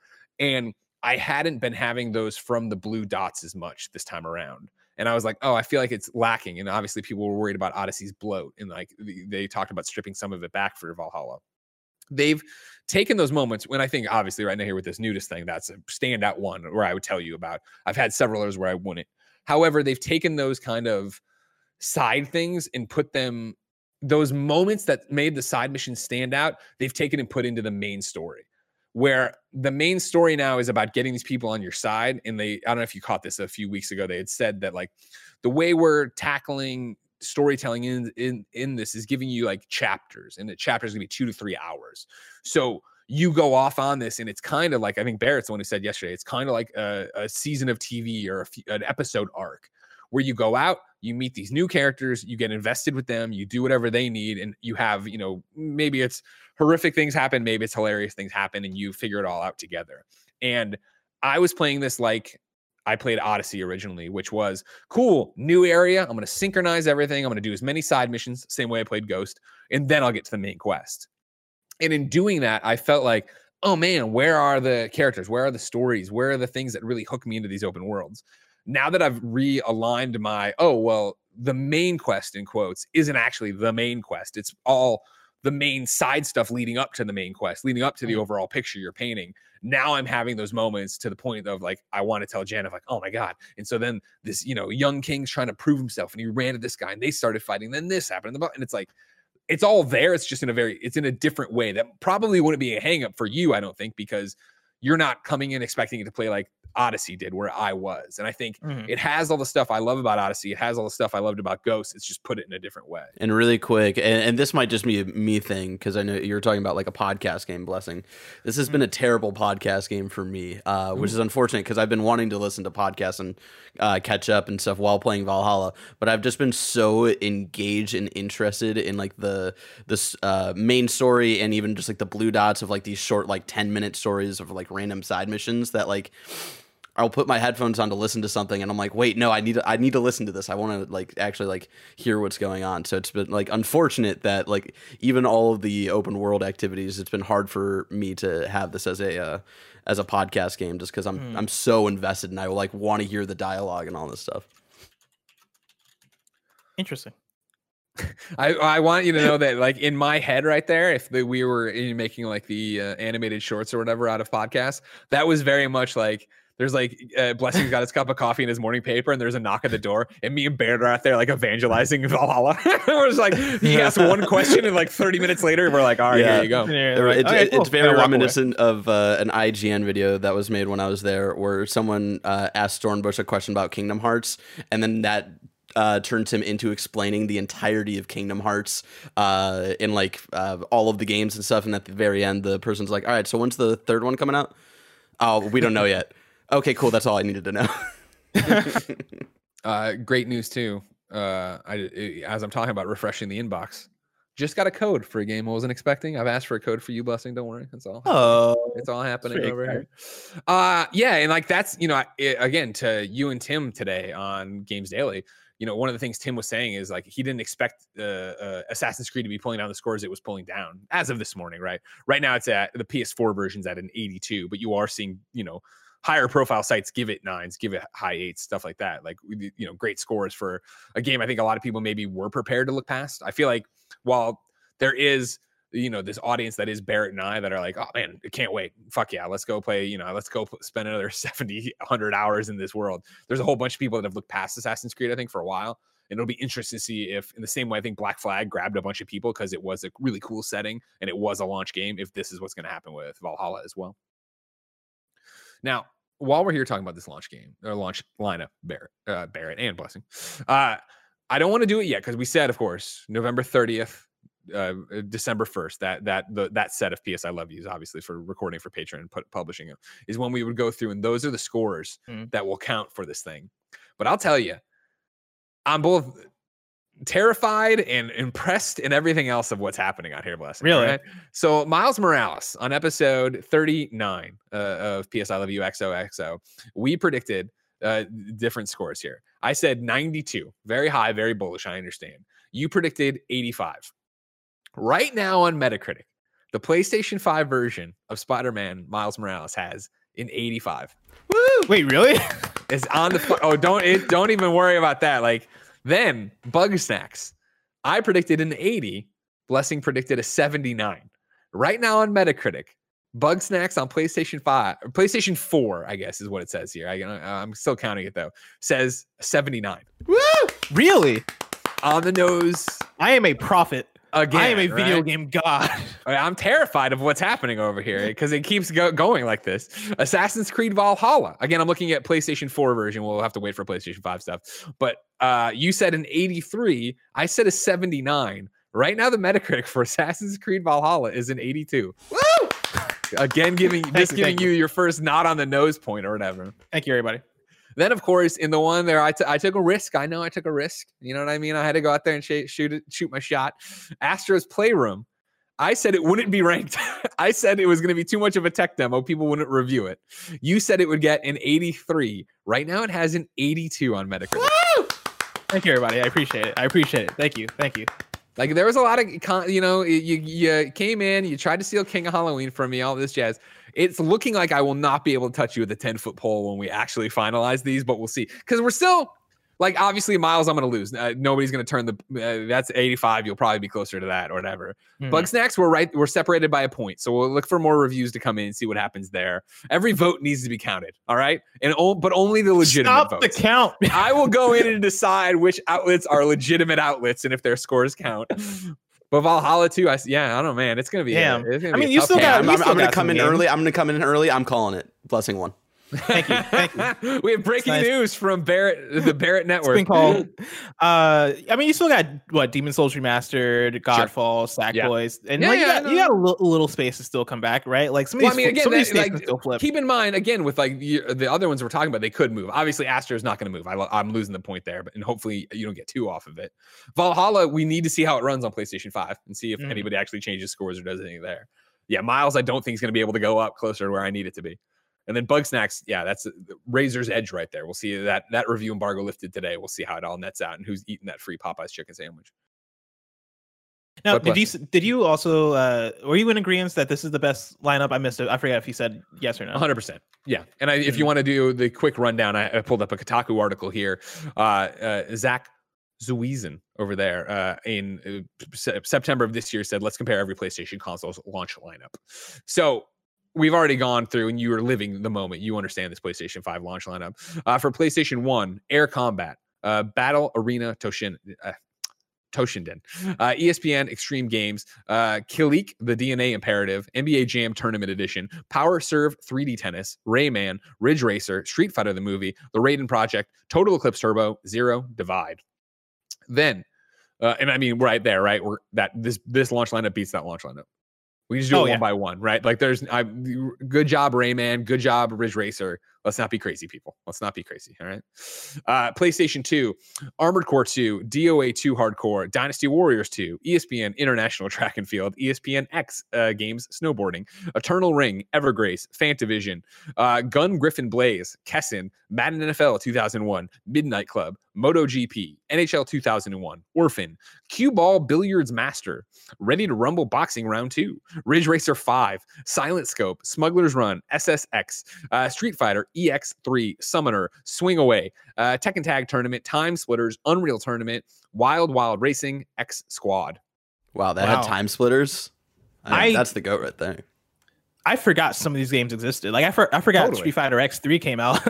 and I hadn't been having those from the blue dots as much this time around. And I was like, oh, I feel like it's lacking. And obviously people were worried about Odyssey's bloat. And like they talked about stripping some of it back for Valhalla. They've taken those moments when I think obviously right now here with this nudist thing, that's a standout one where I would tell you about. I've had several others where I wouldn't. However, they've taken those kind of side things and put them, those moments that made the side missions stand out, they've taken and put into the main story. Where the main story now is about getting these people on your side. And I don't know if you caught this a few weeks ago, they had said that like the way we're tackling storytelling in this is giving you like chapters, and the chapters gonna be 2 to 3 hours. So you go off on this, and it's kind of like, I think Barrett's the one who said yesterday, it's kind of like a season of TV or an episode arc where you go out, you meet these new characters, you get invested with them, you do whatever they need, and you have, maybe it's horrific things happen, maybe it's hilarious things happen, and you figure it all out together. And I was playing this like I played Odyssey originally, which was cool, new area. I'm going to synchronize everything. I'm going to do as many side missions, same way I played Ghost, and then I'll get to the main quest. And in doing that, I felt like, oh man, where are the characters? Where are the stories? Where are the things that really hook me into these open worlds? Now that I've realigned my, the main quest in quotes isn't actually the main quest. It's all the main side stuff leading up to the main quest, leading up to the overall picture you're painting. Now I'm having those moments to the point of like, I want to tell Jen of like, oh my God. And so then this, young king's trying to prove himself and he ran to this guy and they started fighting. Then this happened. And it's like, it's all there. It's just it's in a different way that probably wouldn't be a hang up for you, I don't think, because you're not coming in expecting it to play like Odyssey did where I was. And I think it has all the stuff I love about Odyssey. It has all the stuff I loved about Ghost. It's just put it in a different way. And really quick, and this might just be a me thing, because I know you're talking about like a podcast game, Blessing. This has been a terrible podcast game for me, which is unfortunate because I've been wanting to listen to podcasts and catch up and stuff while playing Valhalla. But I've just been so engaged and interested in like this main story, and even just like the blue dots of like these short like 10-minute stories of like random side missions that like I'll put my headphones on to listen to something and I'm like, wait, no, I need to listen to this. I want to like actually like hear what's going on. So it's been like unfortunate that like even all of the open world activities, it's been hard for me to have this as a podcast game, just because I'm so invested and I like want to hear the dialogue and all this stuff. Interesting. I want you to know that like in my head right there, if we were making like the animated shorts or whatever out of podcasts, that was very much like, there's like Blessing's got his cup of coffee and his morning paper, and there's a knock at the door, and me and Baird are out there like evangelizing Valhalla. We're just like, he asked one question, and like 30 minutes later, we're like, all right, here you go. It's very reminiscent of an IGN video that was made when I was there, where someone asked Stormbush a question about Kingdom Hearts, and then that turns him into explaining the entirety of Kingdom Hearts in like all of the games and stuff. And at the very end, the person's like, all right, so when's the third one coming out? Oh, we don't know yet. Okay, cool. That's all I needed to know. Great news too. As I'm talking about refreshing the inbox, just got a code for a game I wasn't expecting. I've asked for a code for you, Blessing. Don't worry. That's all. It's all happening over here. Yeah. And like, that's, again, to you and Tim today on Games Daily, one of the things Tim was saying is like, he didn't expect Assassin's Creed to be pulling down the scores it was pulling down as of this morning, right? Right now it's at the PS4 version's at an 82, but you are seeing, higher profile sites give it 9s, give it high 8s, stuff like that. Like, great scores for a game I think a lot of people maybe were prepared to look past. I feel like while there is, this audience that is Barrett and I that are like, oh man, I can't wait. Fuck yeah, let's go play, let's go spend another 70, 100 hours in this world. There's a whole bunch of people that have looked past Assassin's Creed, I think, for a while. And it'll be interesting to see if, in the same way I think Black Flag grabbed a bunch of people because it was a really cool setting and it was a launch game, if this is what's going to happen with Valhalla as well. Now, while we're here talking about this launch game or launch lineup, Barrett and Blessing, I don't want to do it yet because we said, of course, November 30th, December 1st, that set of PS I Love Yous, obviously for recording for Patreon and publishing it, is when we would go through, and those are the scores that will count for this thing. But I'll tell you, I'm both terrified and impressed and everything else of what's happening out here, Blessing. Really? Right? So Miles Morales on episode 39 of PS I Love You XOXO, we predicted different scores here. I said 92, very high, very bullish. I understand. You predicted 85. Right now on Metacritic, the PlayStation 5 version of Spider-Man Miles Morales has an 85. Woo! Wait, really? It's on the don't even worry about that. Like, then Bugsnax, I predicted an 80. Blessing predicted a 79. Right now on Metacritic, Bugsnax on PlayStation 4, I guess is what it says here. I'm still counting it though. Says 79. Woo! Really? On the nose. I am a prophet. Again, I am a video game god. I'm terrified of what's happening over here because it keeps going like this. Assassin's Creed Valhalla. Again, I'm looking at PlayStation 4 version. We'll have to wait for PlayStation 5 stuff. But you said an 83. I said a 79. Right now, the Metacritic for Assassin's Creed Valhalla is an 82. Woo! Again, giving you your first nod on the nose point or whatever. Thank you, everybody. Then, of course, in the one there, I took a risk. I know I took a risk. You know what I mean? I had to go out there and shoot my shot. Astro's Playroom. I said it wouldn't be ranked. I said it was going to be too much of a tech demo. People wouldn't review it. You said it would get an 83. Right now, it has an 82 on Metacritic. Woo! Thank you, everybody. I appreciate it. Thank you. Like, there was a lot of, you came in, you tried to steal King of Halloween from me, all this jazz. It's looking like I will not be able to touch you with a 10-foot pole when we actually finalize these, but we'll see. Because we're still, like, obviously, Miles, I'm going to lose. Nobody's going to turn that's 85. You'll probably be closer to that or whatever. Bugsnax, we're separated by a point. So we'll look for more reviews to come in and see what happens there. Every vote needs to be counted, all right? But only the legitimate votes. Stop the count. I will go in and decide which outlets are legitimate outlets and if their scores count. But Valhalla 2, I don't know, man. It's gonna be. Damn. You still got. I'm gonna come in early. I'm calling it. Blessing 1. Thank you. We have breaking news from the Barrett Network. It's been called. You still got what? Demon's Souls Remastered, Godfall, Sackboys, and you got a little space to still come back, right? Like some of these still flip. Keep in mind again with like the other ones we're talking about, they could move. Obviously, Astro's not going to move. I'm losing the point there, and hopefully you don't get too off of it. Valhalla, we need to see how it runs on PlayStation 5 and see if anybody actually changes scores or does anything there. Yeah, Miles, I don't think is going to be able to go up closer to where I need it to be. And then Bugsnax, that's Razor's Edge right there. We'll see that review embargo lifted today. We'll see how it all nets out and who's eating that free Popeyes chicken sandwich. Now, did you also were you in agreement that this is the best lineup? I missed it. I forget if you said yes or no. 100%. Yeah. And if you want to do the quick rundown, I pulled up a Kotaku article here. Zach Zuizen over there in September of this year said, let's compare every PlayStation console's launch lineup. So we've already gone through and you are living the moment. You understand this PlayStation 5 launch lineup. For PlayStation 1, Air Combat, Battle Arena Toshinden, ESPN Extreme Games, Kilik, the DNA Imperative, NBA Jam Tournament Edition, Power Serve 3D Tennis, Rayman, Ridge Racer, Street Fighter the Movie, The Raiden Project, Total Eclipse Turbo, Zero Divide. Then, and I mean right there, right? This launch lineup beats that launch lineup. We just do it one by one, right? Like good job, Rayman. Good job, Ridge Racer. Let's not be crazy, people. Let's not be crazy. All right. PlayStation 2, Armored Core 2, DOA 2 Hardcore, Dynasty Warriors 2, ESPN International Track and Field, ESPN X Games Snowboarding, Eternal Ring, Evergrace, Fantavision, Gun Griffin Blaze, Kessin, Madden NFL 2001, Midnight Club, MotoGP, NHL 2001, Orphan, Cue Ball Billiards Master, Ready to Rumble Boxing Round 2, Ridge Racer 5, Silent Scope, Smuggler's Run, SSX, Street Fighter, EX3, Summoner, Swing Away, Tekken Tag Tournament, Time Splitters, Unreal Tournament, Wild Wild Racing, X Squad. Wow, that had Time Splitters? That's the GOAT right there. I forgot some of these games existed. Like I forgot Street Fighter X3 came out.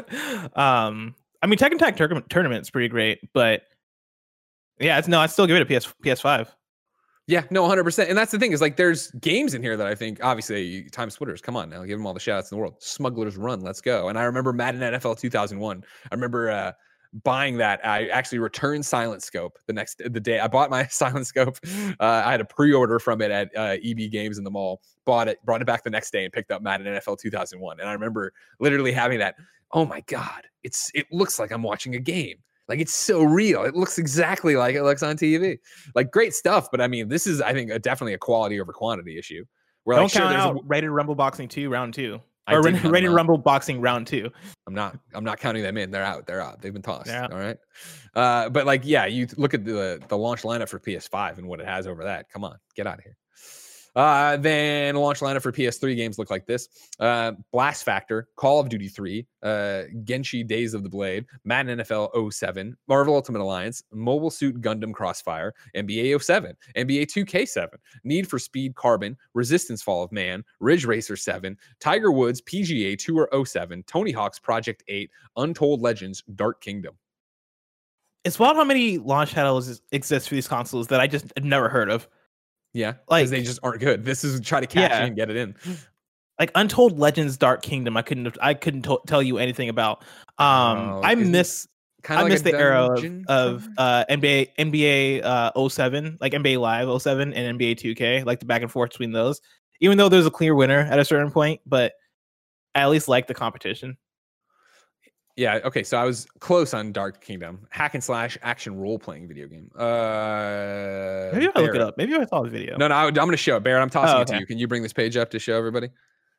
I mean, Tekken Tag Tournament's pretty great, but yeah, I'd still give it a PS5. Yeah, no, 100%. And that's the thing is like there's games in here that I think obviously Time Splitters, come on now, give them all the shots in the world. Smugglers Run, let's go. And I remember Madden NFL 2001. I remember buying that. I actually returned Silent Scope the day I bought my Silent Scope. I had a pre-order from it at EB Games in the mall. Brought it back the next day and picked up Madden NFL 2001. And I remember literally having that. Oh my God, it looks like I'm watching a game. Like it's so real. It looks exactly like it looks on TV. Like great stuff, but I mean, this is definitely a quality over quantity issue. Don't count out Ready to Rumble Boxing 2 Round 2 or Ready to Rumble Boxing Round 2. I'm not counting them in. They're out. They've been tossed. Yeah. All right. But like, yeah, you look at the launch lineup for PS5 and what it has over that. Come on, get out of here. Then launch lineup for PS3 games look like this. Blast Factor, Call of Duty 3, Genshi Days of the Blade, Madden NFL 07, Marvel Ultimate Alliance, Mobile Suit Gundam Crossfire, NBA 07, NBA 2K7, Need for Speed Carbon, Resistance Fall of Man, Ridge Racer 7, Tiger Woods PGA Tour 07, Tony Hawk's Project 8, Untold Legends Dark Kingdom. It's wild how many launch titles exist for these consoles that I just never heard of. Yeah, like they just aren't good. This is try to catch in and get it in. Like Untold Legends Dark Kingdom, I couldn't tell you anything about. I miss the era of NBA 07, like NBA Live 07 and NBA 2K, like the back and forth between those. Even though there's a clear winner at a certain point, but I at least like the competition. Yeah, okay, so I was close on Dark Kingdom. Hack and slash action role-playing video game. Maybe I look it up. Maybe I saw the video. No, I'm going to show it. Barrett, I'm tossing it to you. Can you bring this page up to show everybody?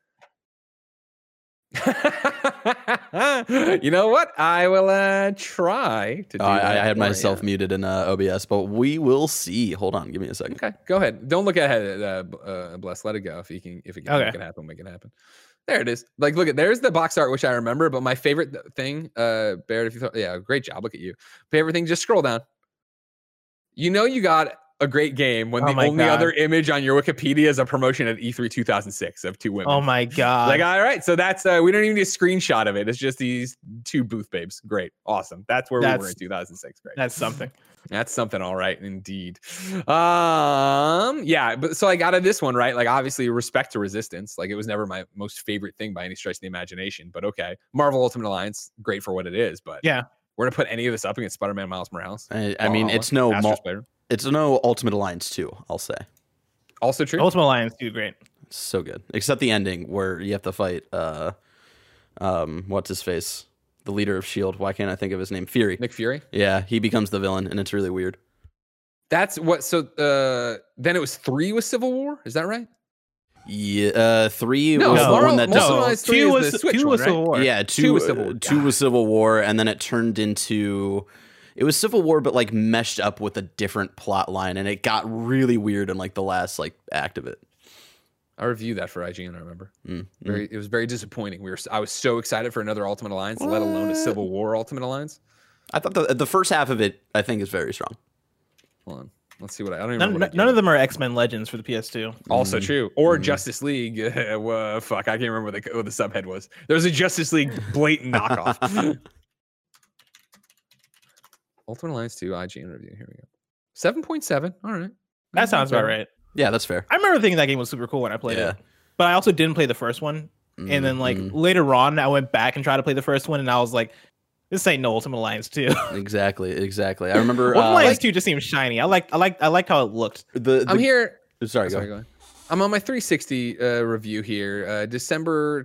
You know what? I will try to do that. I had myself muted in OBS, but we will see. Hold on, give me a second. Okay, go ahead. Don't look ahead, Bless. Let it go. If it can make it happen, make it happen. There it is. Like, look at there's the box art, which I remember. But my favorite thing, Barrett, if you thought, yeah, great job. Look at you. Favorite thing, just scroll down. You know, you got a great game when the only other image on your Wikipedia is a promotion at E3 2006 of two women. Oh my God. Like, all right. So that's, we don't even need a screenshot of it. It's just these two booth babes. Great. Awesome. That's where we were in 2006. Great. That's something. That's something. All right. Indeed. Yeah. But so like out of this one, right? Like obviously respect to Resistance. Like it was never my most favorite thing by any stretch of the imagination, but okay. Marvel Ultimate Alliance, great for what it is, but yeah, we're going to put any of this up against Spider-Man Miles Morales. I mean, it's no Ultimate Alliance 2, I'll say. Also true. Ultimate Alliance 2, great. So good. Except the ending where you have to fight what's his face? The leader of S.H.I.E.L.D. Why can't I think of his name? Fury. Nick Fury? Yeah, he becomes the villain, and it's really weird. That's what, so then it was 3 was Civil War? Is that right? Yeah, 3 was the one that... No, 2 was Civil War. Yeah, 2 was Civil War. 2 was Civil War, and then it turned into... It was Civil War, but like meshed up with a different plot line, and it got really weird in like the last like act of it. I reviewed that for IGN, I remember. It was very disappointing. I was so excited for another Ultimate Alliance, let alone a Civil War Ultimate Alliance. I thought the first half of it, I think, is very strong. Hold on. Let's see what I don't even remember. None of them are X-Men Legends for the PS2. Also true. Or Justice League. Fuck, I can't remember what the subhead was. There was a Justice League blatant knockoff. Ultimate Alliance 2 IGN review. Here we go. 7.7. All right. That sounds about right. Yeah, that's fair. I remember thinking that game was super cool when I played it. But I also didn't play the first one. And then like later on, I went back and tried to play the first one, and I was like, this ain't no Ultimate Alliance 2. Exactly. I remember Ultimate Alliance 2 just seemed shiny. I liked how it looked. I'm here. Sorry, go ahead. I'm on my 360 review here. December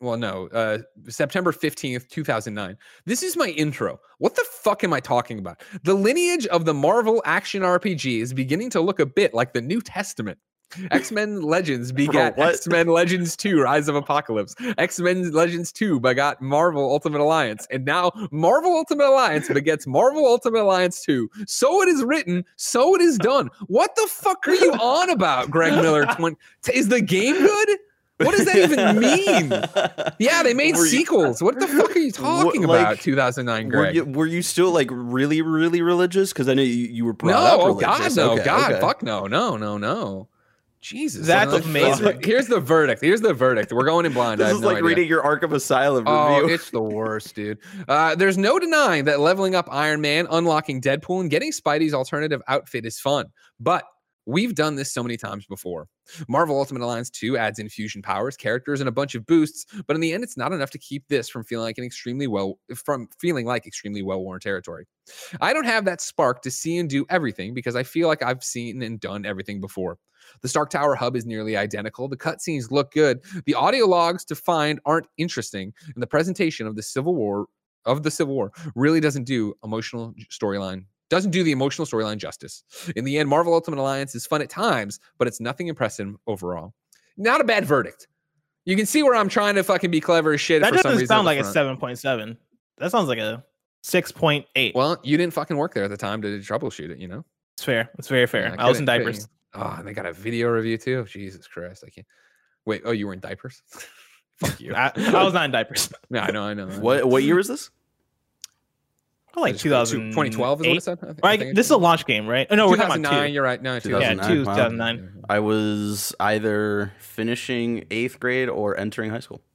well, no, September 15th, 2009. This is my intro. What the fuck am I talking about? The lineage of the Marvel action RPG is beginning to look a bit like the New Testament. X-Men Legends begat X-Men Legends 2, Rise of Apocalypse. X-Men Legends 2 begot Marvel Ultimate Alliance. And now Marvel Ultimate Alliance begets Marvel Ultimate Alliance 2. So it is written, so it is done. What the fuck are you on about, Greg Miller? Is the game good? What does that even mean? Yeah, they made sequels. What the fuck are you talking about? 2009, Greg. Were you still like really, really religious? Because I know you were brought up religious. No, okay, God, fuck no. Jesus, that's amazing. Here's the verdict. We're going in blind. This is like reading your Arkham Asylum review. It's the worst, dude. There's no denying that leveling up Iron Man, unlocking Deadpool, and getting Spidey's alternative outfit is fun. But we've done this so many times before. Marvel Ultimate Alliance 2 adds infusion powers, characters, and a bunch of boosts, but in the end, it's not enough to keep this from feeling like extremely well-worn territory. I don't have that spark to see and do everything because I feel like I've seen and done everything before. The Stark Tower hub is nearly identical. The cutscenes look good. The audio logs to find aren't interesting, and the presentation of the Civil War really doesn't do the emotional storyline justice. In the end, Marvel Ultimate Alliance is fun at times, but it's nothing impressive overall. Not a bad verdict. You can see where I'm trying to fucking be clever as shit. That doesn't sound like a 7.7. That sounds like a 6.8. Well, you didn't fucking work there at the time to troubleshoot it, you know? It's fair. It's very fair. Yeah, I was in diapers. Oh, and they got a video review too. Jesus Christ. I can't wait. Oh, you were in diapers? Fuck you. I was not in diapers. Yeah, I know. What year is this? Like 2012 is what it said. I think this is a launch game, right? Oh, no, we're talking about 2. You're right. No, 2009. Yeah, 2009. I was either finishing 8th grade or entering high school.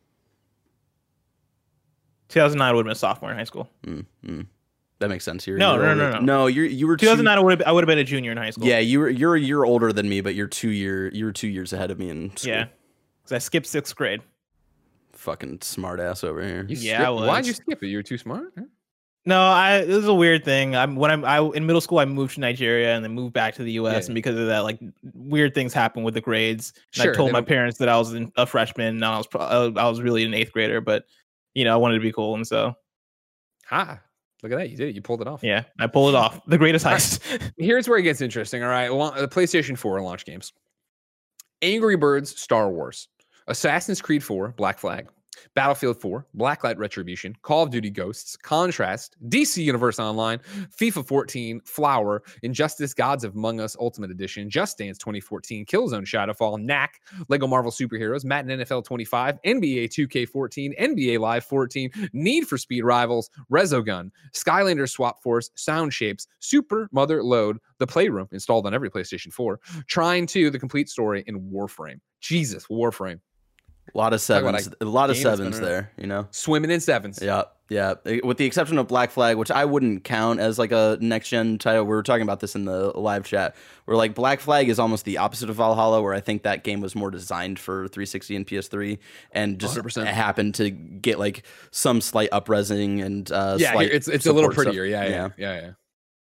2009 would have been a sophomore in high school. That makes sense. No. No, you were 2009. I would have been a junior in high school. Yeah, you're a year older than me, but you're 2 years ahead of me in school. Yeah, because I skipped 6th grade. Fucking smart ass over here. I was. Why'd you skip it? You were too smart. Huh? No, it was a weird thing. In middle school, I moved to Nigeria and then moved back to the U.S. And because of that, like weird things happened with the grades. And I told my parents that I was a freshman and I was really an 8th grader, but I wanted to be cool, and so. Look at that. You did it. You pulled it off. Yeah, I pulled it off. The greatest heist. Here's where it gets interesting. All right. The PlayStation 4 launch games. Angry Birds Star Wars. Assassin's Creed 4 Black Flag. Battlefield 4, Blacklight Retribution, Call of Duty Ghosts, Contrast, DC Universe Online, FIFA 14, Flower, Injustice Gods of Among Us Ultimate Edition, Just Dance 2014, Killzone Shadowfall, Knack, Lego Marvel Superheroes, Madden NFL 25, NBA 2K14, NBA Live 14, Need for Speed Rivals, Resogun, Skylanders Swap Force, Sound Shapes, Super Mother Load, The Playroom, installed on every PlayStation 4, Trine 2, The Complete Story, and Warframe. Jesus, Warframe. A lot of sevens. A lot of sevens there, Swimming in sevens. Yeah. With the exception of Black Flag, which I wouldn't count as like a next-gen title. We were talking about this in the live chat. Where like Black Flag is almost the opposite of Valhalla, where I think that game was more designed for 360 and PS3, and just 100%. Happened to get like some slight up-resing and slight it's a little prettier. Yeah.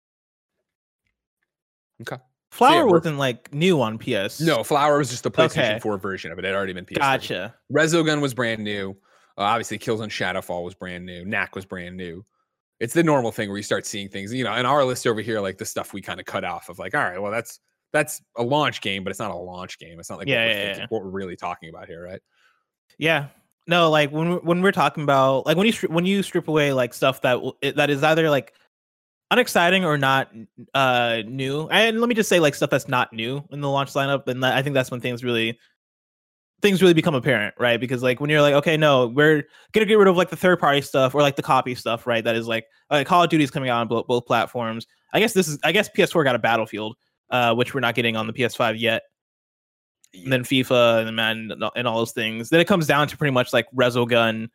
Okay. Flower wasn't like new on PS. No, Flower was just the PlayStation 4 version of it. It had already been PS3. Gotcha. Resogun was brand new. Obviously, Killzone Shadowfall was brand new. Knack was brand new. It's the normal thing where you start seeing things, in our list over here, like the stuff we kind of cut off of like, all right, well, that's a launch game, but it's not a launch game. It's not like what we're really talking about here, right? Yeah. No, like when we're talking about like when you strip away like stuff that is either like unexciting or not new, and let me just say like stuff that's not new in the launch lineup, and I think that's when things really become apparent, right? Because like when you're like, okay, no, we're gonna get rid of like the third party stuff or like the copy stuff, right? That is like Call of Duty is coming out on both platforms. I guess PS4 got a Battlefield, which we're not getting on the PS5 yet. And then FIFA and then Madden and all those things. Then it comes down to pretty much like Resogun,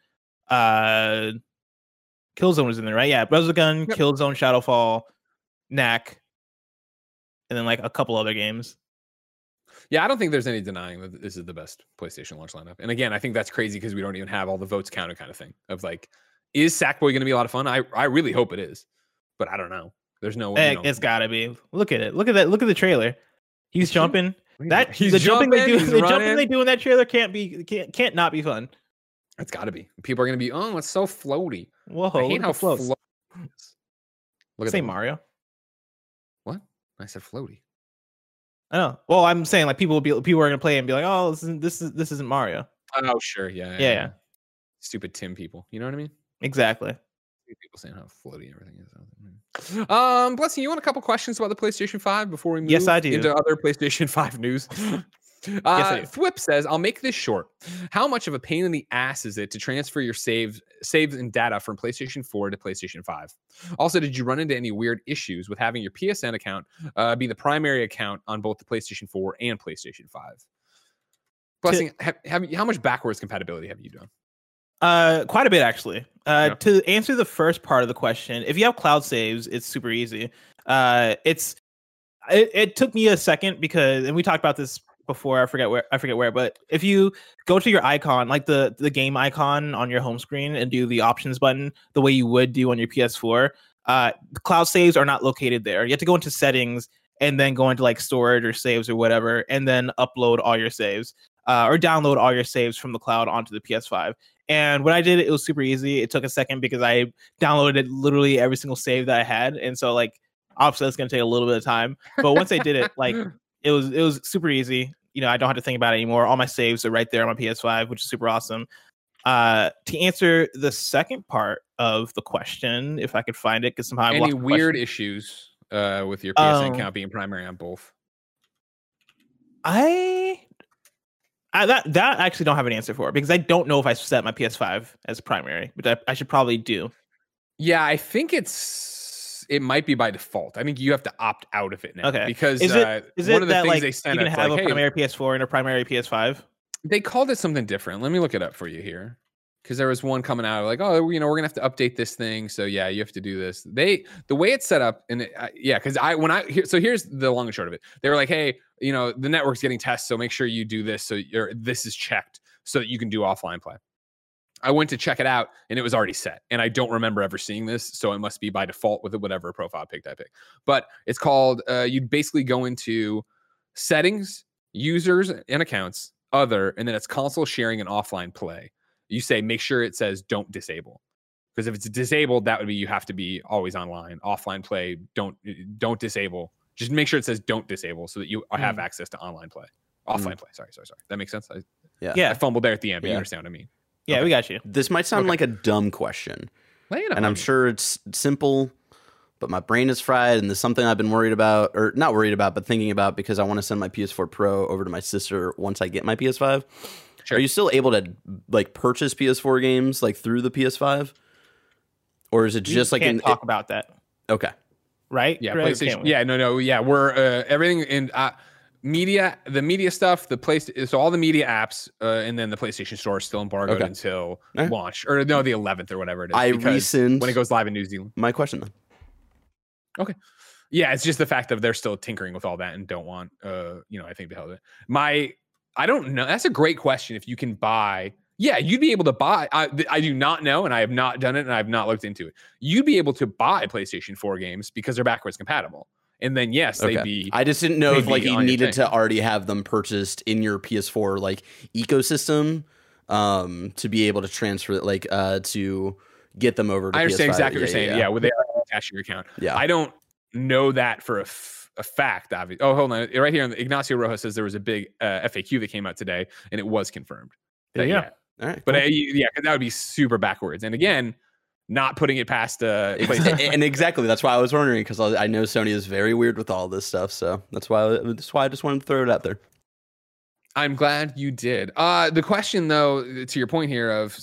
Killzone was in there, right? Yeah, Resogun, yep. Killzone, Shadowfall, Knack, and then like a couple other games. Yeah, I don't think there's any denying that this is the best PlayStation launch lineup. And again, I think that's crazy because we don't even have all the votes counted kind of thing of like, is Sackboy going to be a lot of fun? I really hope it is, but I don't know. There's no way. It's got to be. Look at it. Look at that. Look at the trailer. He's jumping. He's jumping they do in that trailer can't not be fun. That's got to be. People are going to be, oh, it's so floaty. Whoa, I hate how floaty. Look at Say Mario. What? I said floaty. I know. Well, I'm saying like people are going to play and be like, oh, this isn't Mario. Oh, sure. Yeah. Stupid Tim people. You know what I mean? Exactly. People saying how floaty everything is. Blessing, you want a couple questions about the PlayStation 5 before we move yes, I do. into other PlayStation 5 news? Thwip says, I'll make this short. How much of a pain in the ass is it to transfer your saves and data from PlayStation 4 to PlayStation 5? Also, did you run into any weird issues with having your PSN account be the primary account on both the PlayStation 4 and PlayStation 5? Blessing, how much backwards compatibility have you done? Quite a bit, actually. To answer the first part of the question, if you have cloud saves, it's super easy. It took me a second because, and we talked about this before, I forget where, but if you go to your icon, like the game icon on your home screen, and do the options button the way you would do on your PS4, the cloud saves are not located there. You have to go into settings and then go into like storage or saves or whatever, and then upload all your saves or download all your saves from the cloud onto the PS5. And when I did it, it was super easy. It took a second because I downloaded literally every single save that I had, and so like obviously it's going to take a little bit of time. But once I did it, like it was super easy. You know, I don't have to think about it anymore. All my saves are right there on my PS5, which is super awesome. To answer the second part of the question, if I could find it, because somehow I any weird issues with your PSN account being primary on both? That I actually don't have an answer for, because I don't know if I set my PS5 as primary, but I should probably do. Yeah, I think it might be by default. I think you have to opt out of it now. Okay. Because is it one of the that, things like, they sent you can have a primary PS4 and a primary PS5? They called it something different. Let me look it up for you here. Because there was one coming out like, oh, we're gonna have to update this thing. So yeah, you have to do this. The way it's set up, and because here's the long and short of it. They were like, hey, the network's getting tests, so make sure you do this. So this is checked so that you can do offline play. I went to check it out and it was already set. And I don't remember ever seeing this. So it must be by default with whatever profile pic I pick. But it's called, you basically go into settings, users and accounts, other, and then it's console sharing and offline play. You say, make sure it says don't disable. Because if it's disabled, that would be you have to be always online. Offline play, don't disable. Just make sure it says don't disable so that you have access to online play. Offline play. Sorry. That makes sense? I fumbled there at the end, but you understand what I mean. Yeah, we got you. This might sound like a dumb question. And I'm sure it's simple, but my brain is fried, and there's something I've been worried about, or not worried about, but thinking about, because I want to send my PS4 Pro over to my sister once I get my PS5. Sure. Are you still able to like purchase PS4 games like through the PS5? Or is it just like talk about that? Okay. Right? Yeah, PlayStation. Yeah, no. Yeah, we're everything in media, the media stuff, so all the media apps, and then the PlayStation Store is still embargoed until launch, or no, the 11th or whatever it is. I rescind when it goes live in New Zealand. My question then. Okay. Yeah, it's just the fact that they're still tinkering with all that and don't want, I think the hell of it. I don't know. That's a great question. If you can buy, yeah, you'd be able to buy. I do not know, and I have not done it, and I have not looked into it. You'd be able to buy PlayStation 4 games because they're backwards compatible. And then, yes, they'd be. I just didn't know if like you needed to already have them purchased in your PS4 like ecosystem to be able to transfer it, like to get them over to PS5. I understand exactly what you're saying. Yeah, where they are attached to your account. Yeah. I don't know that for a fact, obviously. Oh, hold on. Right here, Ignacio Rojas says there was a big FAQ that came out today, and it was confirmed. Yeah. All right. But that would be super backwards. And again, not putting it past and exactly, that's why I was wondering, because I know Sony is very weird with all this stuff. So that's why I just wanted to throw it out there. I'm glad you did. The question, though, to your point here of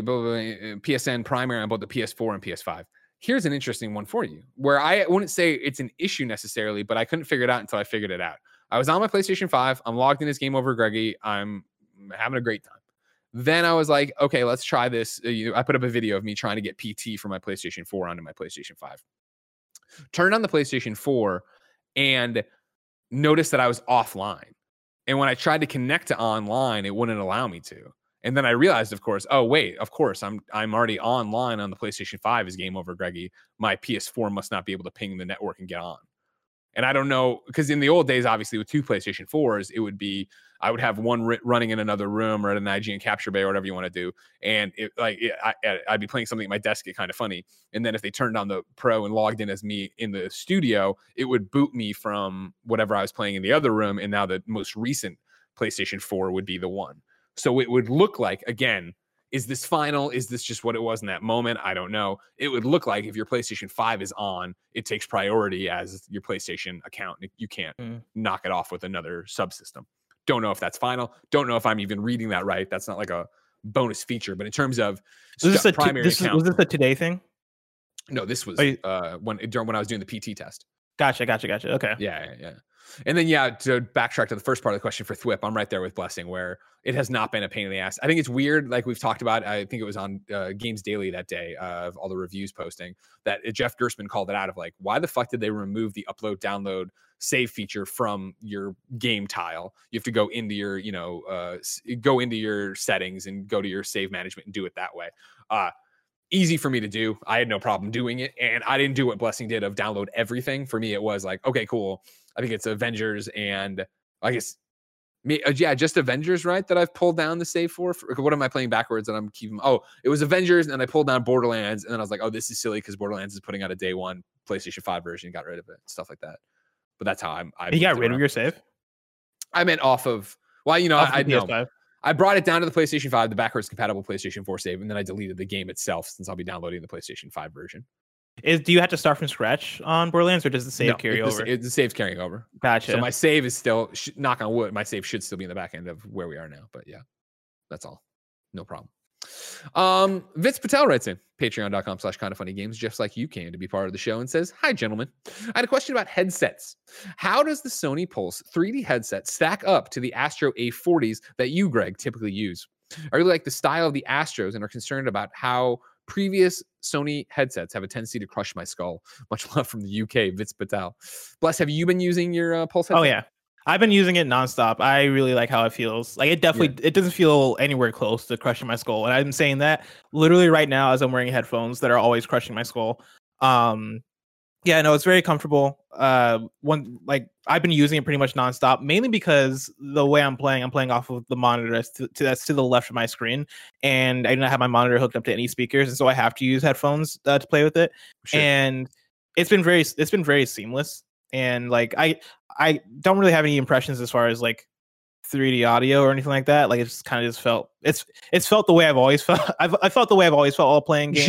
PSN primary on both the PS4 and PS5. Here's an interesting one for you, where I wouldn't say it's an issue necessarily, but I couldn't figure it out until I figured it out. I was on my PlayStation 5. I'm logged in as Game Over Greggy. I'm having a great time. Then I was like, okay, let's try this. I put up a video of me trying to get PT from my PlayStation 4 onto my PlayStation 5. Turned on the PlayStation 4 and noticed that I was offline. And when I tried to connect to online, it wouldn't allow me to. And then I realized, of course, I'm already online on the PlayStation 5 as Game Over Greggy. My PS4 must not be able to ping the network and get on. And I don't know, because in the old days, obviously with 2 PlayStation 4s, it would be, I would have one running in another room or at an IGN capture bay or whatever you want to do. And I'd be playing something at my desk, get kind of funny. And then if they turned on the Pro and logged in as me in the studio, it would boot me from whatever I was playing in the other room. And now the most recent PlayStation 4 would be the one. So it would look like, again, is this final? Is this just what it was in that moment? I don't know. It would look like if your PlayStation 5 is on, it takes priority as your PlayStation account. You can't knock it off with another subsystem. Don't know if that's final. Don't know if I'm even reading that right. That's not like a bonus feature. But in terms of primary account, was this a today thing? No, this was when I was doing the PT test. Gotcha. Okay. Yeah. And then, to backtrack to the first part of the question for Thwip, I'm right there with Blessing, where it has not been a pain in the ass. I think it's weird, like we've talked about, I think it was on Games Daily that day of all the reviews posting, that Jeff Gerstmann called it out of like, why the fuck did they remove the upload, download, save feature from your game tile? You have to go into your, go into your settings and go to your save management and do it that way. Easy for me to do. I had no problem doing it. And I didn't do what Blessing did of download everything. For me, it was like, okay, cool. I think it's Avengers and I guess just Avengers, right? That I've pulled down the save for. What am I playing backwards and I'm keeping? Oh, it was Avengers and I pulled down Borderlands and then I was like, oh, this is silly because Borderlands is putting out a day one PlayStation 5 version, got rid of it, stuff like that. But that's how you got rid of your save? I meant off of, I know. I brought it down to the PlayStation 5, the backwards compatible PlayStation 4 save, and then I deleted the game itself since I'll be downloading the PlayStation 5 version. Do you have to start from scratch on Borderlands, or does the save carry over? The save's carrying over. Gotcha. So my save is still, knock on wood, my save should still be in the back end of where we are now. But yeah, that's all. No problem. Vince Patel writes in patreon.com/kindoffunnygames, just like you can, to be part of the show, and says, hi gentlemen, I had a question about headsets. How does the Sony Pulse 3D headset stack up to the Astro A40s that you, Greg, typically use? I really like the style of the Astros and are concerned about how previous Sony headsets have a tendency to crush my skull. Much love from the UK, Vince Patel. Bless, have you been using your Pulse headset? Oh yeah, I've been using it nonstop. I really like how it feels. Like it definitely, it doesn't feel anywhere close to crushing my skull. And I'm saying that literally right now as I'm wearing headphones that are always crushing my skull. Yeah, no, it's very comfortable. I've been using it pretty much nonstop, mainly because the way I'm playing off of the monitor that's to the left of my screen, and I do not have my monitor hooked up to any speakers, and so I have to use headphones to play with it. Sure. And it's been very seamless. And like I don't really have any impressions as far as like 3D audio or anything like that. Like it's kind of just felt it's felt the way I've always felt. I felt the way I've always felt while playing games.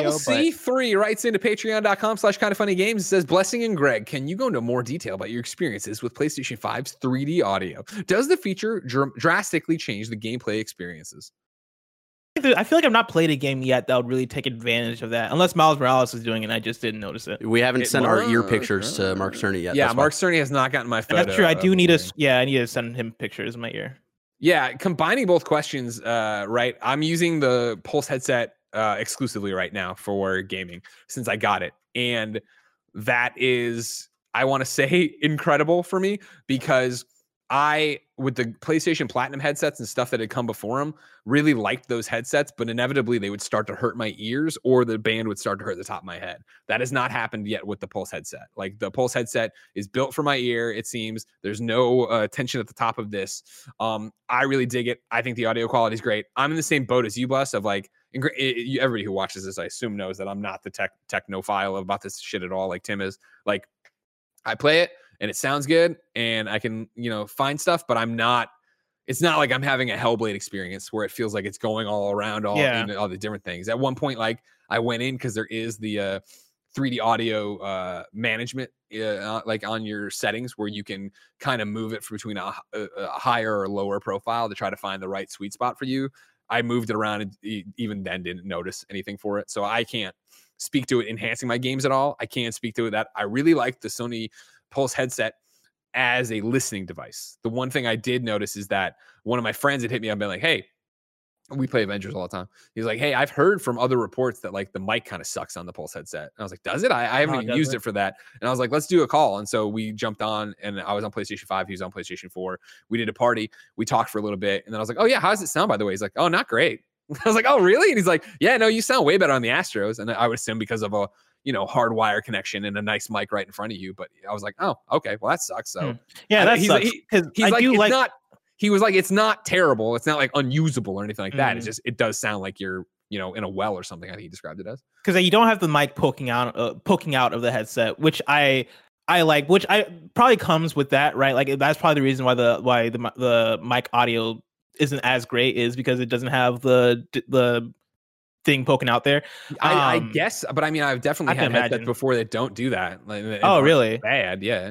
JLC3 writes into patreon.com/kindoffunnygames, says, Blessing and Greg, can you go into more detail about your experiences with PlayStation 5's 3D audio? Does the feature drastically change the gameplay experiences? I feel like I've not played a game yet that would really take advantage of that, unless Miles Morales is doing it and I just didn't notice it. We haven't sent our ear pictures to Mark Cerny yet. Yeah, Mark Cerny has not gotten my photo. That's true. I do need I need to send him pictures of my ear. Yeah, combining both questions, right? I'm using the Pulse headset exclusively right now for gaming since I got it. And that is, I want to say, incredible for me because with the PlayStation Platinum headsets and stuff that had come before them, really liked those headsets, but inevitably they would start to hurt my ears or the band would start to hurt the top of my head. That has not happened yet with the Pulse headset. Like the Pulse headset is built for my ear. It seems there's no tension at the top of this. I really dig it. I think the audio quality is great. I'm in the same boat as you, Bless, of like, everybody who watches this, I assume, knows that I'm not the technophile about this shit at all. Like Tim is. Like, I play it and it sounds good and I can, find stuff, but it's not like I'm having a Hellblade experience where it feels like it's going all around all the different things. At one point, like I went in because there is the 3D audio management like on your settings where you can kind of move it between a higher or lower profile to try to find the right sweet spot for you. I moved it around and even then didn't notice anything for it. So I can't speak to it enhancing my games at all. I can't speak to it that I really like the Sony Pulse headset as a listening device. The one thing I did notice is that one of my friends had hit me up and been like, hey, we play Avengers all the time. He's like, hey, I've heard from other reports that like the mic kind of sucks on the Pulse headset. And I was like, does it? I haven't even used it for that. And I was like, let's do a call. And so we jumped on and I was on PlayStation 5. He was on PlayStation 4. We did a party. We talked for a little bit. And then I was like, oh yeah, how does it sound, by the way? He's like, oh, not great. I was like, oh, really? And he's like, yeah, no, you sound way better on the Astros. And I would assume because of hardwire connection and a nice mic right in front of you. But I was like, oh, okay, well that sucks. So yeah, that sucks. He's like, it's not. He was like, it's not terrible. It's not like unusable or anything like that. It's just, it does sound like you're, in a well or something. I think he described it as. Because you don't have the mic poking out of the headset, which I like, which I probably comes with that, right? Like that's probably the reason why the mic audio isn't as great, is because it doesn't have the thing poking out there. I guess, but I mean, I've definitely had headsets before that don't do that. Like, oh, really? Bad, yeah.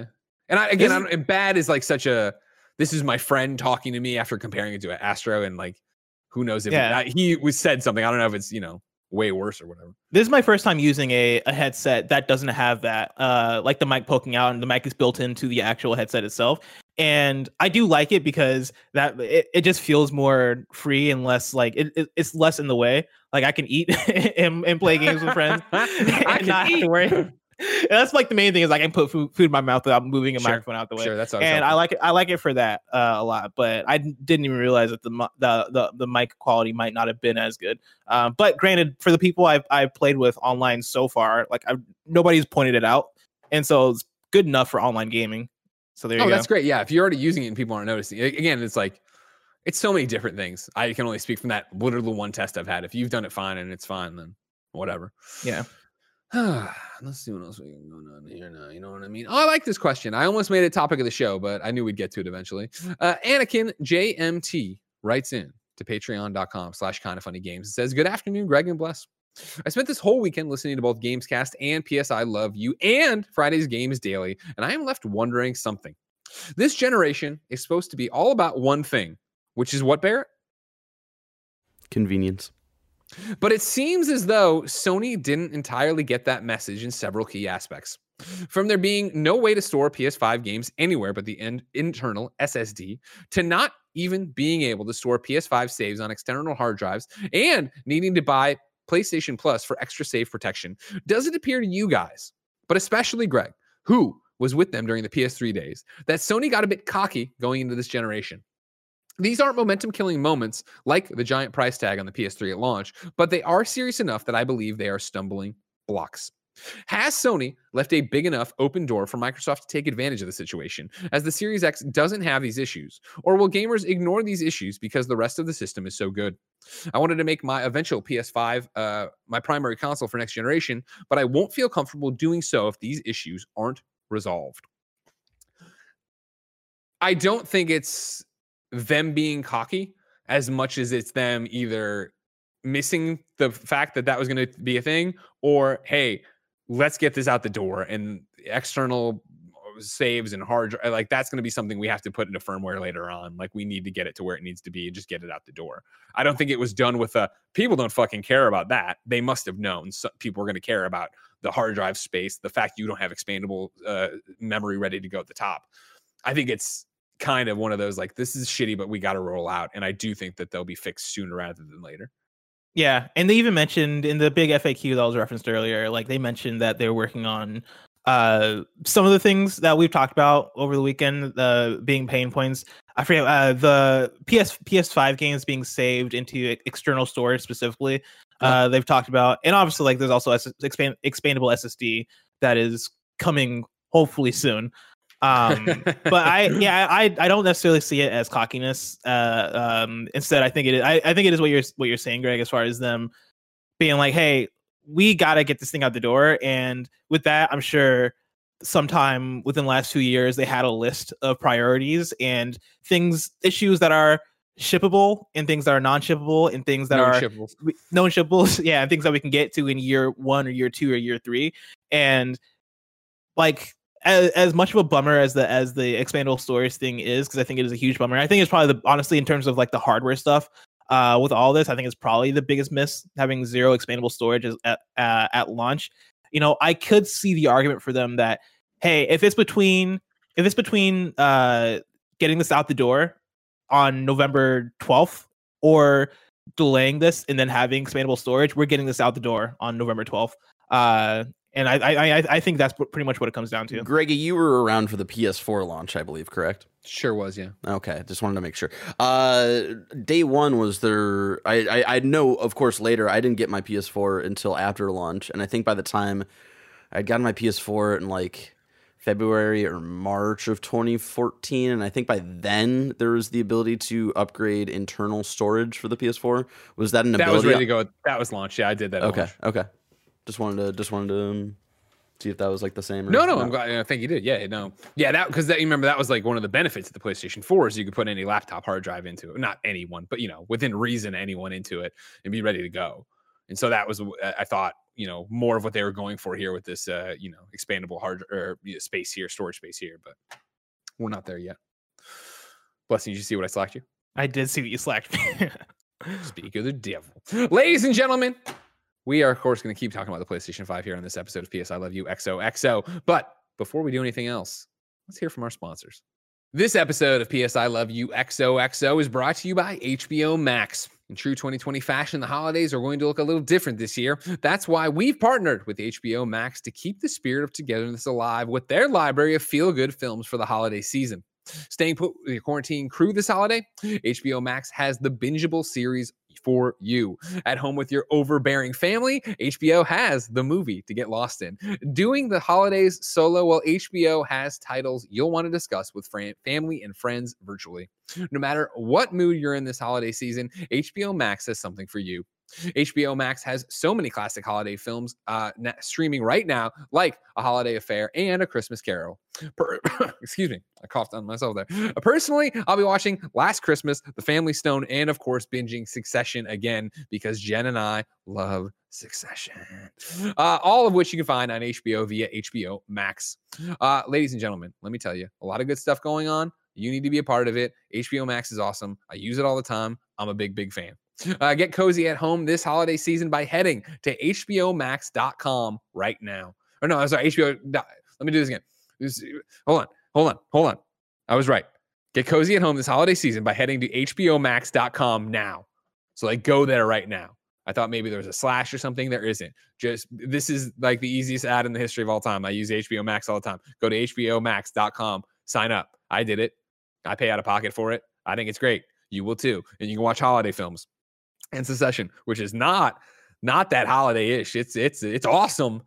And bad is like such a. This is my friend talking to me after comparing it to an Astro, and like, who knows if he said something. I don't know if it's way worse or whatever. This is my first time using a headset that doesn't have that, like the mic poking out, and the mic is built into the actual headset itself. And I do like it because that it just feels more free and less like it's less in the way. Like I can eat and play games with friends and not have to worry. And that's like the main thing, is I can put food in my mouth without moving a microphone out the way. Sure, that's and I like it. I like it for that a lot. But I didn't even realize that the mic quality might not have been as good. But granted, for the people I've played with online so far, like nobody's pointed it out, and so it's good enough for online gaming. So there you go. Oh, that's great. Yeah, if you're already using it and people aren't noticing, again, it's like it's so many different things. I can only speak from that literally one test I've had. If you've done it fine and it's fine, then whatever. Yeah. Let's see what else we got going on here now. You know what I mean? Oh, I like this question. I almost made it topic of the show, but I knew we'd get to it eventually. Anakin JMT writes in to patreon.com/kindoffunnygames. It says, good afternoon, Greg and Bless. I spent this whole weekend listening to both Gamescast and PS I Love You and Friday's Games Daily, and I am left wondering something. This generation is supposed to be all about one thing, which is what, Barrett? Convenience. But it seems as though Sony didn't entirely get that message in several key aspects. From there being no way to store PS5 games anywhere but the internal SSD, to not even being able to store PS5 saves on external hard drives, and needing to buy PlayStation Plus for extra save protection. Does it appear to you guys, but especially Greg, who was with them during the PS3 days, that Sony got a bit cocky going into this generation? These aren't momentum-killing moments like the giant price tag on the PS3 at launch, but they are serious enough that I believe they are stumbling blocks. Has Sony left a big enough open door for Microsoft to take advantage of the situation, as the Series X doesn't have these issues? Or will gamers ignore these issues because the rest of the system is so good? I wanted to make my eventual PS5 my primary console for next generation, but I won't feel comfortable doing so if these issues aren't resolved. I don't think it's them being cocky as much as it's them either missing the fact that was going to be a thing, or hey, let's get this out the door, and external saves and hard drive, like that's going to be something we have to put into firmware later on. Like we need to get it to where it needs to be and just get it out the door. I don't think it was done with people don't fucking care about that. They must have known people were going to care about the hard drive space, the fact you don't have expandable memory ready to go at the top. I think it's kind of one of those like, this is shitty, but we got to roll out. And I do think that they'll be fixed sooner rather than later. Yeah. And they even mentioned in the big FAQ that was referenced earlier, like they mentioned that they're working on some of the things that we've talked about over the weekend, being pain points. I forget the PS5 games being saved into external storage specifically. They've talked about, and obviously like there's also expandable SSD that is coming hopefully soon. But I don't necessarily see it as cockiness. Instead, I think it is. I think it is what you're saying, Greg, as far as them being like, hey, we got to get this thing out the door. And with that, I'm sure sometime within the last 2 years, they had a list of priorities and issues that are shippable and things that are non-shippable and things that are known shippables. Yeah. And things that we can get to in year 1 or year 2 or year 3. And like, as much of a bummer as the expandable storage thing is, because I think it is a huge bummer. I think it's probably honestly in terms of like the hardware stuff with all this, I think it's probably the biggest miss, having 0 expandable storage at launch. I could see the argument for them that, hey, if it's between getting this out the door on November 12th or delaying this and then having expandable storage, we're getting this out the door on November 12th. And I think that's pretty much what it comes down to. Greggy, you were around for the PS4 launch, I believe, correct? Sure was, yeah. Okay, just wanted to make sure. Day one was there. I know, of course, later I didn't get my PS4 until after launch, and I think by the time I'd gotten my PS4 in like February or March of 2014, and I think by then there was the ability to upgrade internal storage for the PS4. Was that an ability? That was ready to go. That was launched. Yeah, I did that. Okay. Just wanted to see if that was like the same. No, I'm glad. I think you did. Yeah, no, yeah. That because you remember that was like one of the benefits of the PlayStation 4 is you could put any laptop hard drive into it. Not anyone, but within reason, anyone into it and be ready to go. And so that was, I thought, more of what they were going for here with this, expandable hard or space here, storage space here. But we're not there yet. Blessing, did you see what I slacked you? I did see that you slacked me. Speak of the devil, ladies and gentlemen. We are, of course, going to keep talking about the PlayStation 5 here on this episode of PS I Love You XOXO. But before we do anything else, let's hear from our sponsors. This episode of PS I Love You XOXO is brought to you by HBO Max. In true 2020 fashion, the holidays are going to look a little different this year. That's why we've partnered with HBO Max to keep the spirit of togetherness alive with their library of feel-good films for the holiday season. Staying put with your quarantine crew this holiday, HBO Max has the bingeable series for you. At home with your overbearing family, HBO has the movie to get lost in. Doing the holidays solo, well, HBO has titles you'll want to discuss with family and friends virtually. No matter what mood you're in this holiday season, HBO Max has something for you. HBO Max has so many classic holiday films streaming right now, like A Holiday Affair and A Christmas Carol. Excuse me, I coughed on myself there. Personally, I'll be watching Last Christmas, The Family Stone, and of course, binging Succession again because Jen and I love Succession. All of which you can find on HBO via HBO Max. Ladies and gentlemen, let me tell you, a lot of good stuff going on. You need to be a part of it. HBO Max is awesome. I use it all the time. I'm a big fan. Get cozy at home this holiday season by heading to hbomax.com right now. Or no, I'm sorry, HBO. Let me do this again. Hold on. I was right. Get cozy at home this holiday season by heading to hbomax.com now. So go there right now. I thought maybe there was a slash or something. There isn't. This is like the easiest ad in the history of all time. I use HBO Max all the time. Go to hbomax.com. Sign up. I did it. I pay out of pocket for it. I think it's great. You will too. And you can watch holiday films. And Succession, which is not that holiday-ish. It's awesome.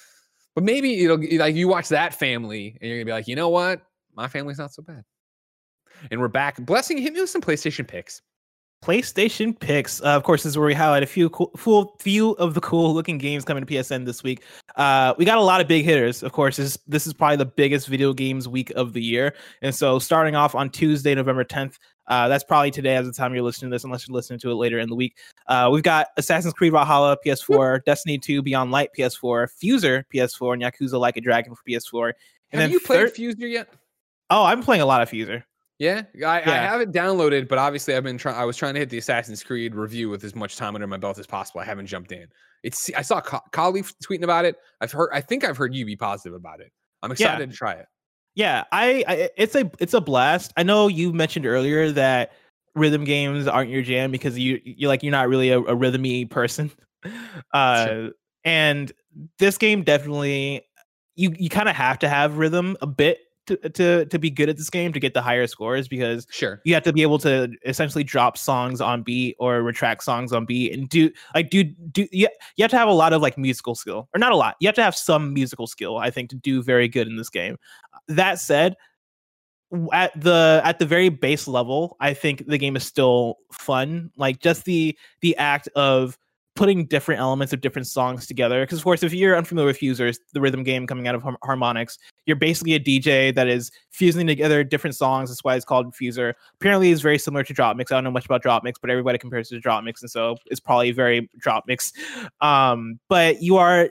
But maybe it'll like you watch that family and you're gonna be like, you know what? My family's not so bad. And we're back. Blessing, hit me with some PlayStation picks. PlayStation picks. Of course, this is where we highlight a few of the cool looking games coming to PSN this week. We got a lot of big hitters. Of course, this is probably the biggest video games week of the year. And so starting off on Tuesday, November 10th, that's probably today as the time you're listening to this, unless you're listening to it later in the week. We've got Assassin's Creed Valhalla, PS4, Destiny 2, Beyond Light, PS4, Fuser, PS4, and Yakuza Like a Dragon for PS4. And Have you played Fuser yet? Oh, I'm playing a lot of Fuser. Yeah, I have it downloaded, but obviously I was trying to hit the Assassin's Creed review with as much time under my belt as possible. I haven't jumped in. I saw Kali tweeting about it. I think I've heard you be positive about it. I'm excited to try it. Yeah, it's a blast. I know you mentioned earlier that rhythm games aren't your jam because you're not really a rhythmy person. Sure. And this game definitely you kind of have to have rhythm a bit to be good at this game to get the higher scores because you have to be able to essentially drop songs on beat or retract songs on beat and you have to have a lot of musical skill, or not a lot. You have to have some musical skill, I think, to do very good in this game. That said, at the very base level, I think the game is still fun. Just the act of putting different elements of different songs together. Because of course, if you're unfamiliar with Fusers, the rhythm game coming out of Harmonix, you're basically a DJ that is fusing together different songs. That's why it's called Fuser. Apparently, it's very similar to Dropmix. I don't know much about Dropmix, but everybody compares it to Dropmix, and so it's probably very Dropmix. But you are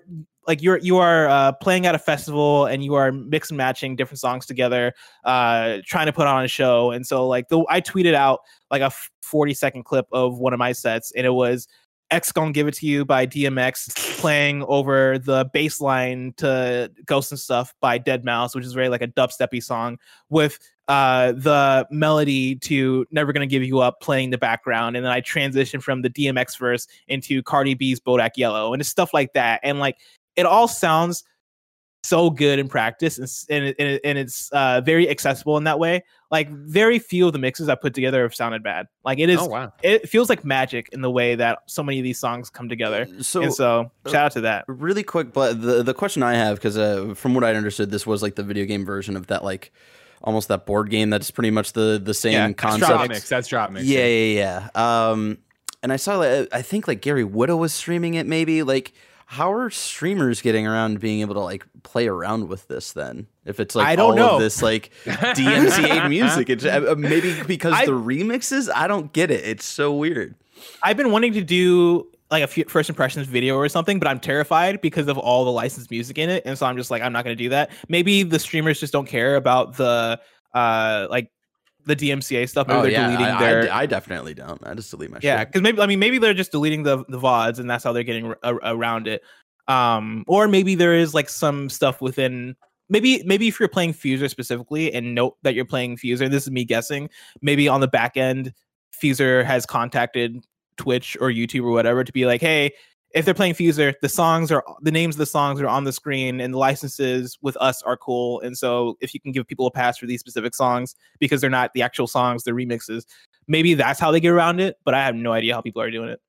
playing at a festival and you are mix and matching different songs together, trying to put on a show. And so I tweeted out a 40-second clip of one of my sets, and it was X Gon' Give It To You by DMX playing over the bass line to Ghost and Stuff by Deadmau5, which is very a dubsteppy song, with the melody to Never Gonna Give You Up playing the background. And then I transitioned from the DMX verse into Cardi B's Bodak Yellow, and it's stuff like that. And it all sounds so good in practice, and it's very accessible in that way. Like very few of the mixes I put together have sounded bad. Like it is, it feels like magic in the way that so many of these songs come together. So shout out to that. Really quick, but the question I have, because from what I understood, this was like the video game version of that, like almost that board game that's pretty much the same concept. That's Drop Mix. Yeah. And I saw, I think like Gary Whitta was streaming it. Maybe like. How are streamers getting around to being able to like play around with this then? If it's like I don't all know. of this like DMCA music, it's maybe because the remixes. I don't get it. It's so weird. I've been wanting to do like a few first impressions video or something, but I'm terrified because of all the licensed music in it, and so I'm just like I'm not going to do that. Maybe the streamers just don't care about the like the DMCA stuff. Maybe they're deleting their. I definitely don't. I just delete my shit. Yeah, because maybe they're just deleting the VODs and that's how they're getting around it. Or maybe there is like some stuff within. Maybe if you're playing Fuser specifically and note that you're playing Fuser, this is me guessing. Maybe on the back end, Fuser has contacted Twitch or YouTube or whatever to be like, hey. If they're playing Fuser, the names of the songs are on the screen and the licenses with us are cool. And so if you can give people a pass for these specific songs because they're not the actual songs, they're remixes, maybe that's how they get around it. But I have no idea how people are doing it.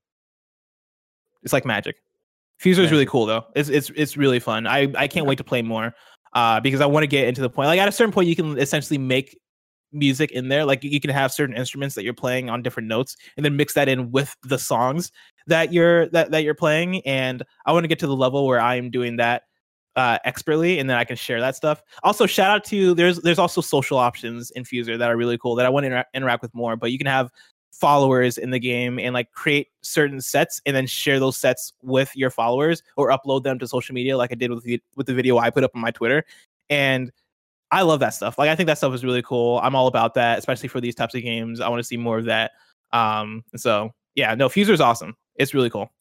It's like magic. Fuser is really cool though. It's really fun. I can't wait to play more because I want to get into the point. Like at a certain point, you can essentially make music in there. Like you can have certain instruments that you're playing on different notes and then mix that in with the songs that you're playing. And I want to get to the level where I am doing that expertly, and then I can share that stuff. Also, shout out to there's also social options in Fuser that are really cool that I want to interact with more. But you can have followers in the game and like create certain sets and then share those sets with your followers or upload them to social media, like I did with the video I put up on my Twitter. And I love that stuff. Like I think that stuff is really cool. I'm all about that, especially for these types of games. I want to see more of that. So yeah, no, Fuser is awesome. It's really cool.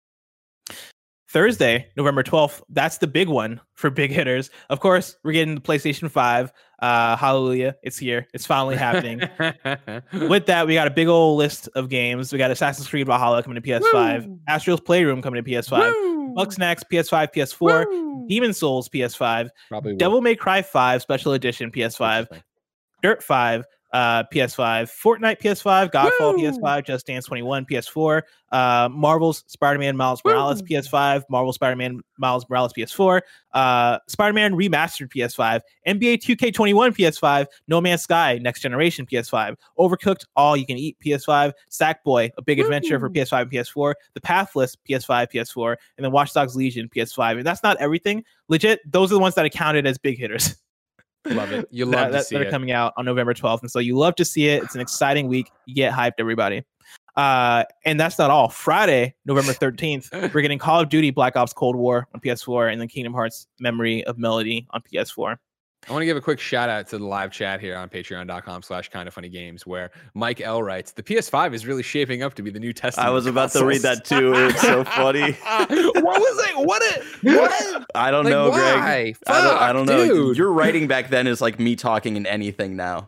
Thursday, November 12th, that's the big one for big hitters. Of course, we're getting the PlayStation 5. Hallelujah, it's here. It's finally happening. With that, we got a big old list of games. We got Assassin's Creed Valhalla coming to PS5, Woo! Astro's Playroom coming to PS5, Woo! Bugsnax PS5, PS4, Woo! Demon Souls PS5, Devil May Cry 5 Special Edition PS5, Dirt 5 PS5, Fortnite PS5, Godfall PS5, Just Dance 21 PS4, Marvel's Spider-Man Miles Morales PS5, Marvel Spider-Man Miles Morales PS4, Spider-Man Remastered PS5, NBA 2K21 PS5, No Man's Sky Next Generation PS5, Overcooked All You Can Eat PS5, Sackboy A Big Adventure for PS5 and PS4, The Pathless PS5, PS4, and then Watch Dogs Legion PS5. And that's not everything. Legit, those are the ones that are counted as big hitters. Love it. You love to see it. That are coming out on November 12th. And so you love to see it. It's an exciting week. You get hyped, everybody. And that's not all. Friday, November 13th, we're getting Call of Duty Black Ops Cold War on PS4 and then Kingdom Hearts Memory of Melody on PS4. I want to give a quick shout out to the live chat here on patreon.com/kindafunnygames where Mike L writes, the PS5 is really shaping up to be the new Testament. I was about to read that too. It's so funny. What was it? What? I don't know, Greg. I don't know. Dude. Your writing back then is like me talking in anything now.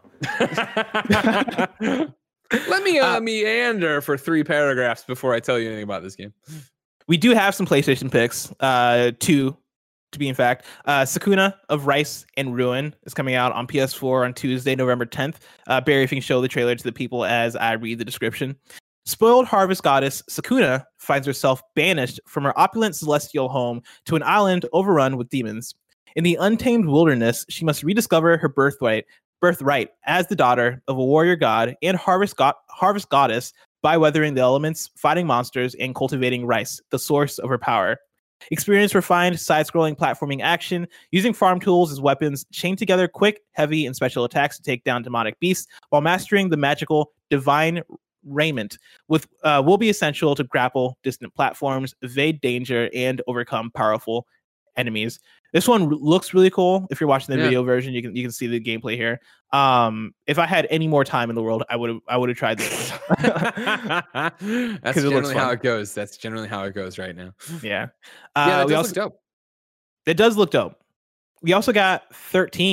Let me meander for 3 paragraphs before I tell you anything about this game. We do have some PlayStation picks, 2 to be in fact. Sakuna of Rice and Ruin is coming out on PS4 on Tuesday, November 10th. Barry, if you can show the trailer to the people as I read the description. Spoiled harvest goddess Sakuna finds herself banished from her opulent celestial home to an island overrun with demons. In the untamed wilderness, she must rediscover her birthright as the daughter of a warrior god and harvest goddess by weathering the elements, fighting monsters, and cultivating rice, the source of her power. Experience refined side-scrolling platforming action using farm tools as weapons, chain together quick, heavy, and special attacks to take down demonic beasts while mastering the magical divine raiment will be essential to grapple distant platforms, evade danger, and overcome powerful enemies. This one looks really cool. If you're watching the video version, you can see the gameplay here. If I had any more time in the world, I would have tried this. That's generally how it goes. That's generally how it goes right now. Yeah. That does look dope. It does look dope. We also got 13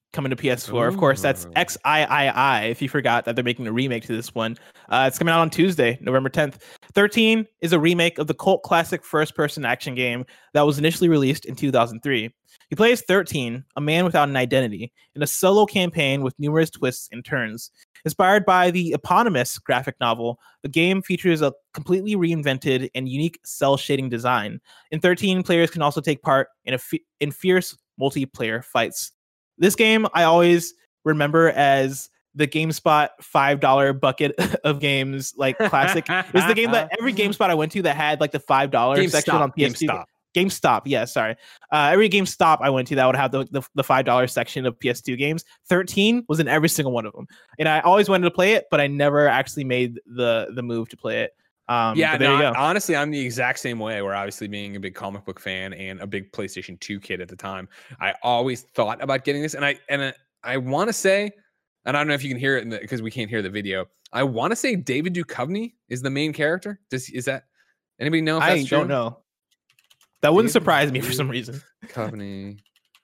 coming to PS4. Of course, that's XIII, if you forgot that they're making a remake to this one. It's coming out on Tuesday, November 10th. 13 is a remake of the cult classic first-person action game that was initially released in 2003. You play as 13, a man without an identity, in a solo campaign with numerous twists and turns. Inspired by the eponymous graphic novel, the game features a completely reinvented and unique cell shading design. In 13, players can also take part in fierce multiplayer fights. This game I always remember as the GameSpot $5 bucket of games, like classic. It's the game that every GameSpot I went to that had like the $5 section on PS2. GameStop, yeah, sorry. Every GameStop I went to that would have the $5 section of PS2 games. 13 was in every single one of them, and I always wanted to play it, but I never actually made the move to play it. Honestly, I'm the exact same way. Where obviously being a big comic book fan and a big PlayStation 2 kid at the time, I always thought about getting this, and I want to say, and I don't know if you can hear it because we can't hear the video. I want to say David Duchovny is the main character. Is that anybody know? If that's true? Don't know. That wouldn't surprise me for some reason. Duchovny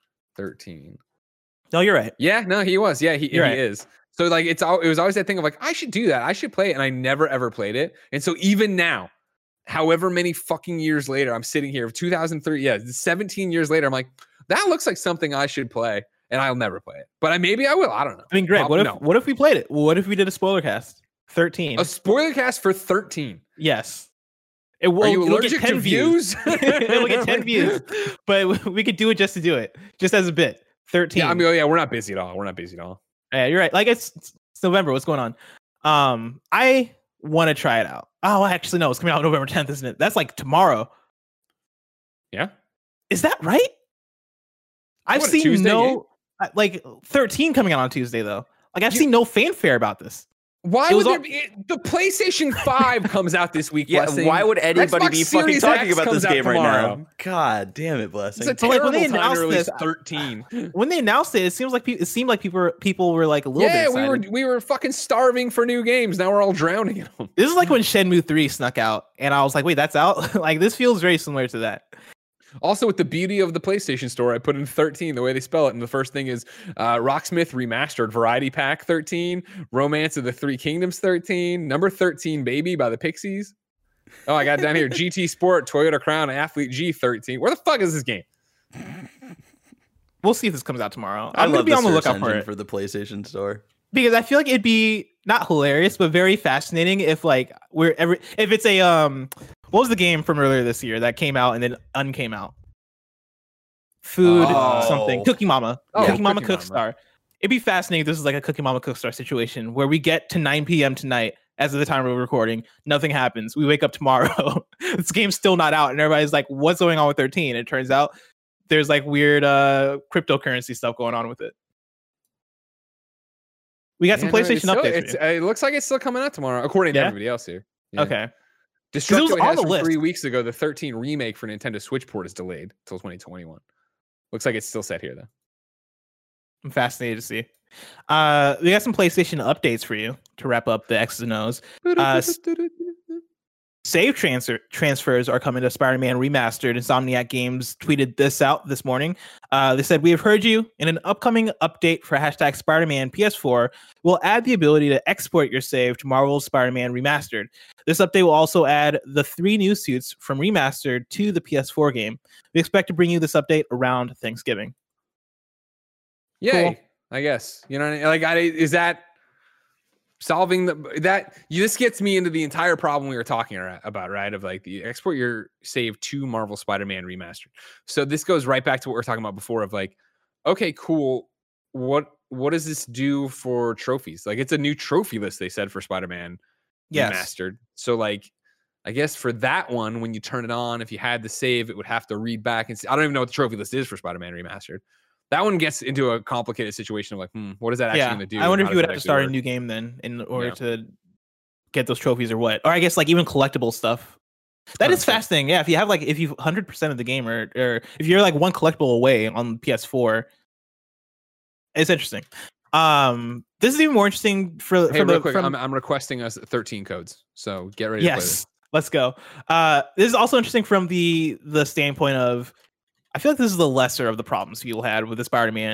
13. No, you're right. Yeah, no, he was. Yeah, he is. So like it was always that thing of like, I should do that. I should play it. And I never ever played it. And so even now, however many fucking years later, I'm sitting here 2003. 17 years later, I'm like, that looks like something I should play. And I'll never play it. But maybe I will. I don't know. I mean, Greg, what if we played it? What if we did a spoiler cast? 13. A spoiler cast for 13. Yes. Are you allergic to views? It'll get 10 views. But we could do it just to do it. Just as a bit. 13. Yeah, I mean, we're not busy at all. Yeah, you're right. Like it's November. What's going on? I want to try it out. Oh, actually, no. It's coming out November 10th, isn't it? That's like tomorrow. Yeah. Is that right? I've seen Tuesday, like 13 coming out on Tuesday though. Like I've seen no fanfare about this. Why would the PlayStation 5 comes out this week? Yeah, Blessing. why would anybody be fucking talking about this game right tomorrow. now? God damn it, Blessing. It's a terrible time to release 13. When they announced it, it seemed like people were like a little bit excited. we were fucking starving for new games. Now we're all drowning in them. This is like when Shenmue 3 snuck out, and I was like, wait, that's out? Like this feels very similar to that. Also, with the beauty of the PlayStation Store, I put in 13, the way they spell it. And the first thing is Rocksmith Remastered Variety Pack 13, Romance of the Three Kingdoms 13, Number 13 Baby by the Pixies. Oh, I got down here GT Sport, Toyota Crown, Athlete G 13. Where the fuck is this game? We'll see if this comes out tomorrow. I'm going to be on the lookout for the PlayStation Store. Because I feel like it'd be not hilarious, but very fascinating if like if it's a what was the game from earlier this year that came out and then uncame out? Something. Cookie Mama. Cookie Mama Cookstar. It'd be fascinating if this is like a Cookie Mama Cookstar situation where we get to 9 p.m. tonight as of the time we're recording. Nothing happens. We wake up tomorrow. This game's still not out. And everybody's like, what's going on with 13? And it turns out there's like weird cryptocurrency stuff going on with it. We got some PlayStation updates. It looks like it's still coming out tomorrow, according to everybody else here. Yeah. Okay. Destructo has from 3 weeks ago. The 13 remake for Nintendo Switch port is delayed until 2021. Looks like it's still set here though. I'm fascinated to see. We got some PlayStation updates for you to wrap up the X's and O's. Save transfers are coming to Spider-Man Remastered. Insomniac Games tweeted this out this morning. They said, "We have heard you. In an upcoming update for hashtag Spider-Man PS4, we'll add the ability to export your save to Marvel's Spider-Man Remastered. This update will also add the 3 new suits from Remastered to the PS4 game. We expect to bring you this update around Thanksgiving." Yay, cool. I guess. You know what I mean? Is that solving this gets me into the entire problem we were talking about, right? Of like the export your save to Marvel Spider-Man Remastered. So this goes right back to what we were talking about before of like, okay, cool. What does this do for trophies? Like it's a new trophy list, they said, for Spider-Man Remastered. So like, I guess for that one, when you turn it on, if you had the save, it would have to read back and see. I don't even know what the trophy list is for Spider-Man Remastered. That one gets into a complicated situation of like, what is that actually going to do? I wonder if you would have to start a new game then in order to get those trophies or what? Or I guess like even collectible stuff. That 100%. Is fascinating. Yeah, if you 100% of the game or if you're like one collectible away on PS4, it's interesting. This is even more interesting for real quick. I'm requesting us 13 codes. So get ready to play this. Let's go. This is also interesting from the standpoint of I feel like this is the lesser of the problems people had with the Spider-Man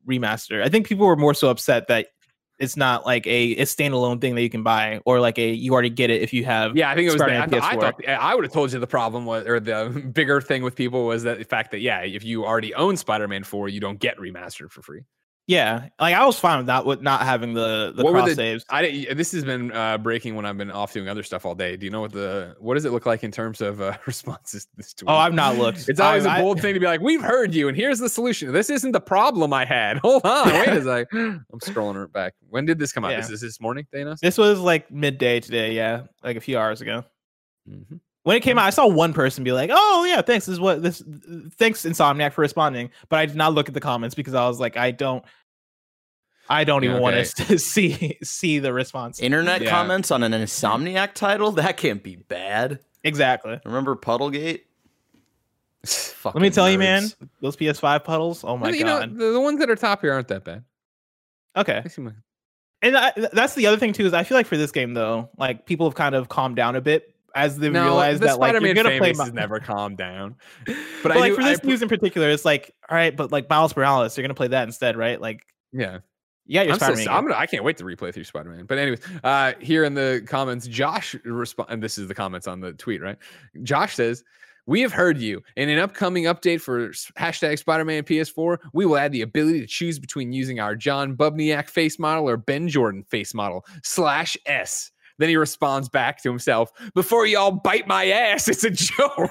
remaster. I think people were more so upset that it's not like a standalone thing that you can buy, or like you already get it if you have. Yeah, I think it was. I would have told you the problem was, or the bigger thing with people was that the fact that if you already own Spider-Man 4, you don't get remastered for free. Yeah, like I was fine with that, with not having the cross saves. This has been breaking when I've been off doing other stuff all day. Do you know what does it look like in terms of responses to this tweet? Oh, I've not looked. It's always a bold thing to be like, we've heard you, and here's the solution. This isn't the problem I had. Hold on, wait a sec. I'm scrolling it back. When did this come out? Yeah. Is this morning, Thanos? This was like midday today. Yeah, like a few hours ago. Mm-hmm. When it came out, I saw one person be like, "Oh yeah, thanks. Thanks Insomniac for responding." But I did not look at the comments because I was like, I don't even want us to see the response. Internet comments on an Insomniac title? That can't be bad. Exactly. Remember Puddlegate? Let me tell you, man, those PS5 puddles. Oh my god. The ones that are top here aren't that bad. Okay. And that's the other thing too, is I feel like for this game though, like people have kind of calmed down a bit as they realize that like you're gonna play. Has never calmed down. But like for this news in particular, it's like, all right, but like Miles Morales, you're gonna play that instead, right? Like, yeah. Yeah, your Spider-Man. I can't wait to replay through Spider-Man. But anyways, here in the comments, Josh and this is the comments on the tweet, right? Josh says, "We have heard you. In an upcoming update for hashtag Spider-Man PS4, we will add the ability to choose between using our John Bubniak face model or Ben Jordan face model /S." Then he responds back to himself, "Before y'all bite my ass, it's a joke."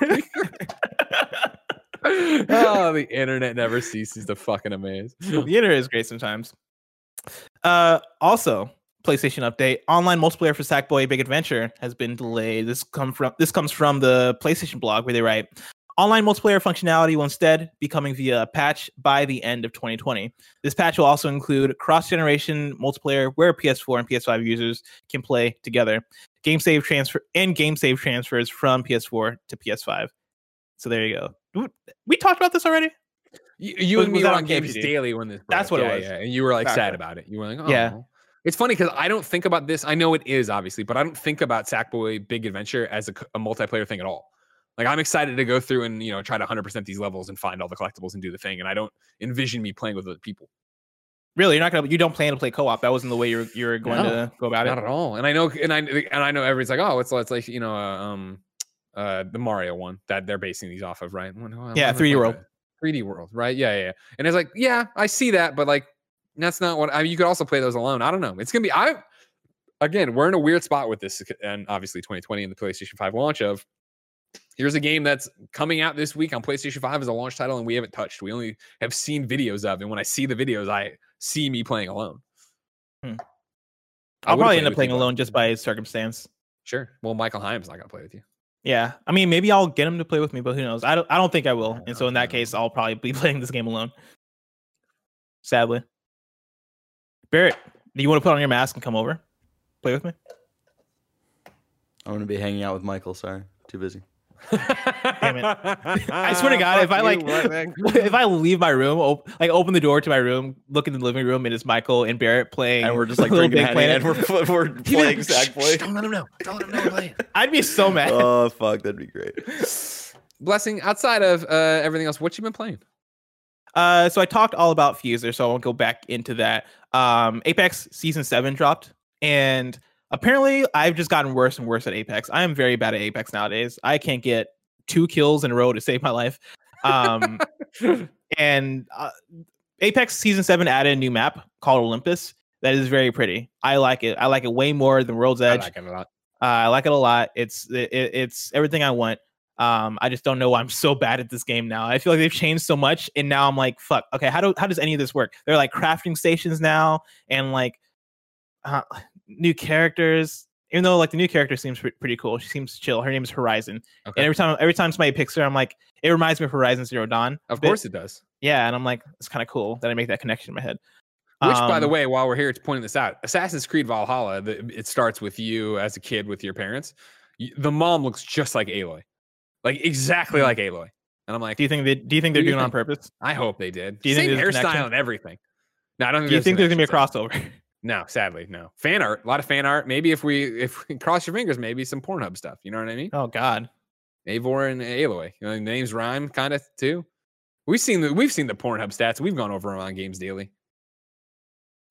Oh, the internet never ceases to fucking amaze. The internet is great sometimes. Also, PlayStation update: online multiplayer for Sackboy Big Adventure has been delayed. This comes from the PlayStation blog, where they write, online multiplayer functionality will instead be coming via a patch by the end of 2020. This patch will also include cross-generation multiplayer where PS4 and PS5 users can play together. Game save transfers from PS4 to PS5. So there you go. We talked about this already. You and me were on Games Daily when this broke. That's what it was. Yeah. And you were like sad about it. You were like, oh. Yeah. It's funny because I don't think about this. I know it is, obviously, but I don't think about Sackboy Big Adventure as a multiplayer thing at all. Like, I'm excited to go through and, try to 100% these levels and find all the collectibles and do the thing. And I don't envision me playing with other people. Really, you don't plan to play co-op. That wasn't the way you were going to go about it. Not at all. And I know everybody's like, oh, it's like the Mario one that they're basing these off of, right? 3D World. 3D World, right? Yeah. And it's like, yeah, I see that, but like, that's not what you could also play those alone. I don't know. It's gonna be. Again, we're in a weird spot with this, and obviously 2020 and the PlayStation 5 launch of. Here's a game that's coming out this week on PlayStation 5 as a launch title, and we haven't touched. We only have seen videos of, and when I see the videos, I see me playing alone. I'll probably end up playing alone just by circumstance. Sure. Well, Michael Himes not gonna play with you. Yeah, I mean, maybe I'll get him to play with me, but who knows? I don't think I will. And so in that case, I'll probably be playing this game alone. Sadly. Barrett, do you want to put on your mask and come over? Play with me? I'm going to be hanging out with Michael. Sorry. Too busy. Damn it. I swear to God, if I leave my room, open the door to my room, look in the living room, and it's Michael and Barrett playing. And we're just like drinking and we're playing Sackboy. Don't let him know. We're playing. I'd be so mad. Oh, fuck. That'd be great. Blessing, outside of everything else, what you been playing? So I talked all about Fuser, so I won't go back into that. Apex Season 7 dropped, and apparently I've just gotten worse and worse at Apex. I am very bad at Apex nowadays. I can't get 2 kills in a row to save my life. And Apex Season 7 added a new map called Olympus that is very pretty. I like it. I like it way more than World's Edge. I like it a lot. I like it a lot. It's everything I want. I just don't know why I'm so bad at this game now. I feel like they've changed so much, and now I'm like, fuck. Okay, how does any of this work? They're like crafting stations now, and like new characters. Even though like the new character seems pretty cool, she seems chill. Her name is Horizon, and every time somebody picks her, I'm like, it reminds me of Horizon Zero Dawn. Of course it does. Yeah, and I'm like, it's kind of cool that I make that connection in my head. Which, by the way, while we're here, it's pointing this out. Assassin's Creed Valhalla. It starts with you as a kid with your parents. The mom looks just like Aloy. Like exactly like Aloy, and I'm like, do you think they're doing it on purpose? I hope they did. Do you Same think hairstyle and everything? No, I don't think. Do you think there's gonna be a crossover? No, sadly, no. Fan art, a lot of fan art. Maybe if we cross your fingers, maybe some Pornhub stuff. You know what I mean? Oh God, Eivor and Aloy. The names rhyme kind of too. We've seen the Pornhub stats. We've gone over them on Games Daily.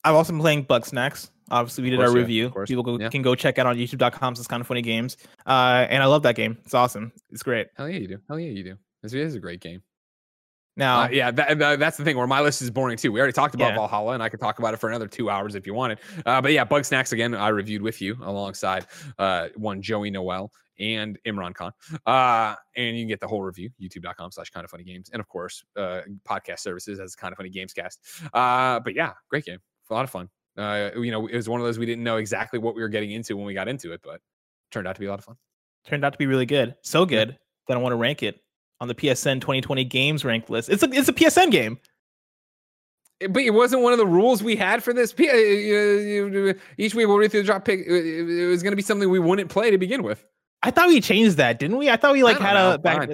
I've also been playing Bugsnax. Obviously, we did our review. People can go check out on youtube.com. It's Kind of Funny Games. And I love that game. It's awesome. It's great. Hell yeah, you do. Hell yeah, you do. This is a great game. Now, that's the thing where my list is boring too. We already talked about Valhalla, and I could talk about it for another 2 hours if you wanted. But yeah, Bugsnax again, I reviewed with you alongside one Joey Noel and Imran Khan. And you can get the whole review, youtube.com/kindoffunnygames, and of course, podcast services as Kind of Funny Gamescast. But yeah, great game, a lot of fun. It was one of those we didn't know exactly what we were getting into when we got into it, but turned out to be a lot of fun. Turned out to be really good, so good that I want to rank it on the PSN 2020 games ranked list. It's a PSN game. But it wasn't one of the rules we had for this. Each week we'll read through the drop pick. It was going to be something we wouldn't play to begin with. I thought we changed that, didn't we? I thought we had a back.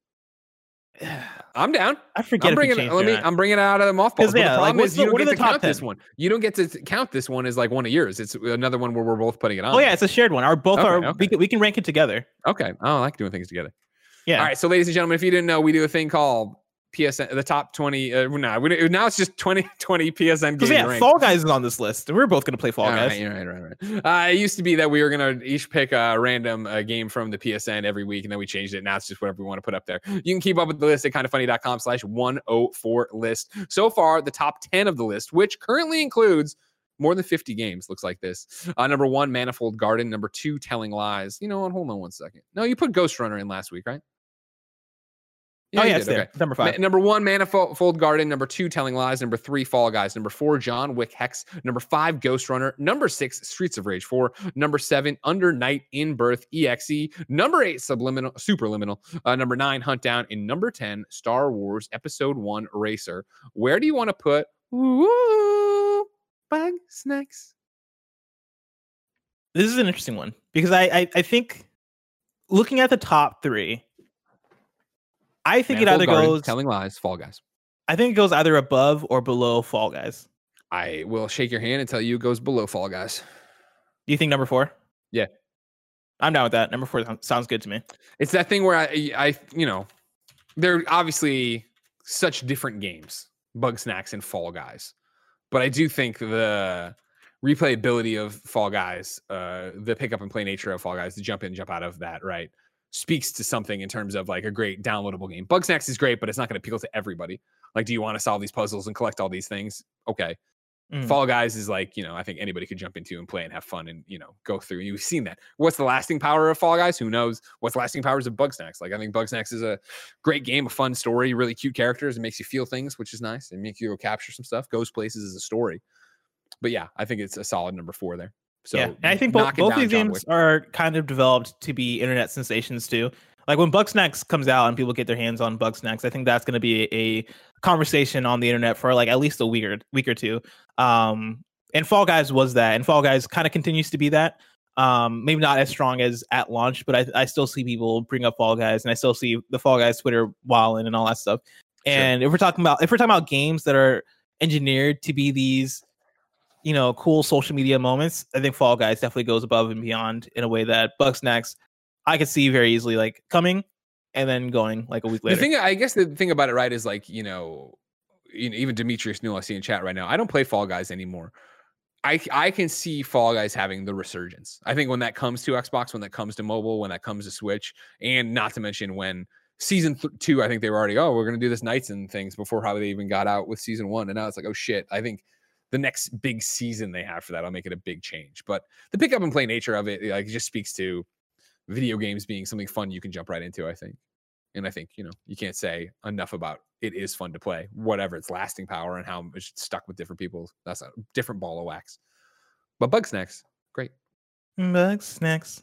I'm down. I forget. I'm bringing it out of the mothballs. Yeah, the problem is you don't get to count 10? this one. You don't get to count this one as like one of yours. It's another one where we're both putting it on. Oh yeah, it's a shared one. We can rank it together. Okay. Oh, I like doing things together. Yeah. All right. So, ladies and gentlemen, if you didn't know, we do a thing called PSN, the top 20. Now it's just 2020 PSN games. Yeah, Fall Guys is on this list, and we're both going to play Fall Guys. Right. It used to be that we were going to each pick a random game from the PSN every week, and then we changed it. Now it's just whatever we want to put up there. You can keep up with the list at kindoffunny.com/104list. So far, the top 10 of the list, which currently includes more than 50 games, looks like this. Number 1, Manifold Garden. Number 2, Telling Lies. Hold on one second. No, you put Ghost Runner in last week, right? Yeah, it's there. Okay. Number 5. Number 1, Manifold Garden. Number 2, Telling Lies. Number 3, Fall Guys. Number 4, John Wick Hex. Number 5, Ghost Runner. Number 6, Streets of Rage 4. Number 7, Under Night in Birth EXE. Number 8, Superliminal. Number 9, Huntdown. And number 10, Star Wars Episode 1 Racer. Where do you want to put Bugsnax? This is an interesting one because I think looking at the top 3, I think Manifold it either goes Telling Lies, Fall Guys. I think it goes either above or below Fall Guys. I will shake your hand and tell you it goes below Fall Guys. Do you think number 4? Yeah. I'm down with that. Number 4 sounds good to me. It's that thing where I they're obviously such different games, Bugsnax and Fall Guys. But I do think the replayability of Fall Guys, the pick up and play nature of Fall Guys, the jump in, jump out of that, right, speaks to something in terms of like a great downloadable game. Bugsnax is great, but it's not going to appeal to everybody. Like, do you want to solve these puzzles and collect all these things? Okay. Fall Guys is like, I think anybody could jump into and play and have fun and, go through. You've seen that. What's the lasting power of Fall Guys? Who knows? What's the lasting powers of Bugsnax? Like, I think Bugsnax is a great game, a fun story, really cute characters. It makes you feel things, which is nice. It makes you go capture some stuff. Goes places as a story. But yeah, I think it's a solid number 4 there. So yeah, and I think both these games are kind of developed to be internet sensations too. Like when Bugsnax comes out and people get their hands on Bugsnax, I think that's going to be a conversation on the internet for like at least a week or two. And Fall Guys was that, and Fall Guys kind of continues to be that. Maybe not as strong as at launch, but I still see people bring up Fall Guys, and I still see the Fall Guys Twitter wilding and all that stuff. And if we're talking about games that are engineered to be these, cool social media moments, I think Fall Guys definitely goes above and beyond in a way that Bugsnax I could see very easily like coming and then going like a week later. The thing about it, right, is like, even Demetrius Newell I see in chat right now, I don't play Fall Guys anymore. I can see Fall Guys having the resurgence. I think when that comes to Xbox, when that comes to mobile, when that comes to Switch, and not to mention when season 2, I think they were already, we're going to do this nights and things before how they even got out with season 1. And now it's like, oh shit, I think the next big season they have for that, I'll make it a big change. But the pick up and play nature of it, like, it just speaks to video games being something fun you can jump right into, I think. And I think, you can't say enough about it is fun to play, whatever its lasting power and how it's stuck with different people. That's a different ball of wax. But Bugsnax, great. Bugsnax.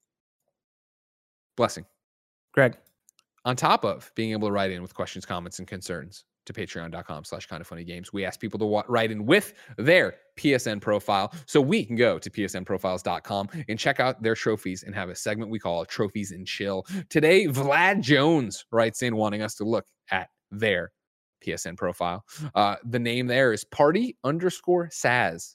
Blessing. Greg. On top of being able to write in with questions, comments, and concerns to patreon.com/kindoffunnygames, we ask people to write in with their PSN profile so we can go to psnprofiles.com and check out their trophies and have a segment we call Trophies and Chill. Today, Vlad Jones writes in wanting us to look at their PSN profile. The name there is party_sas.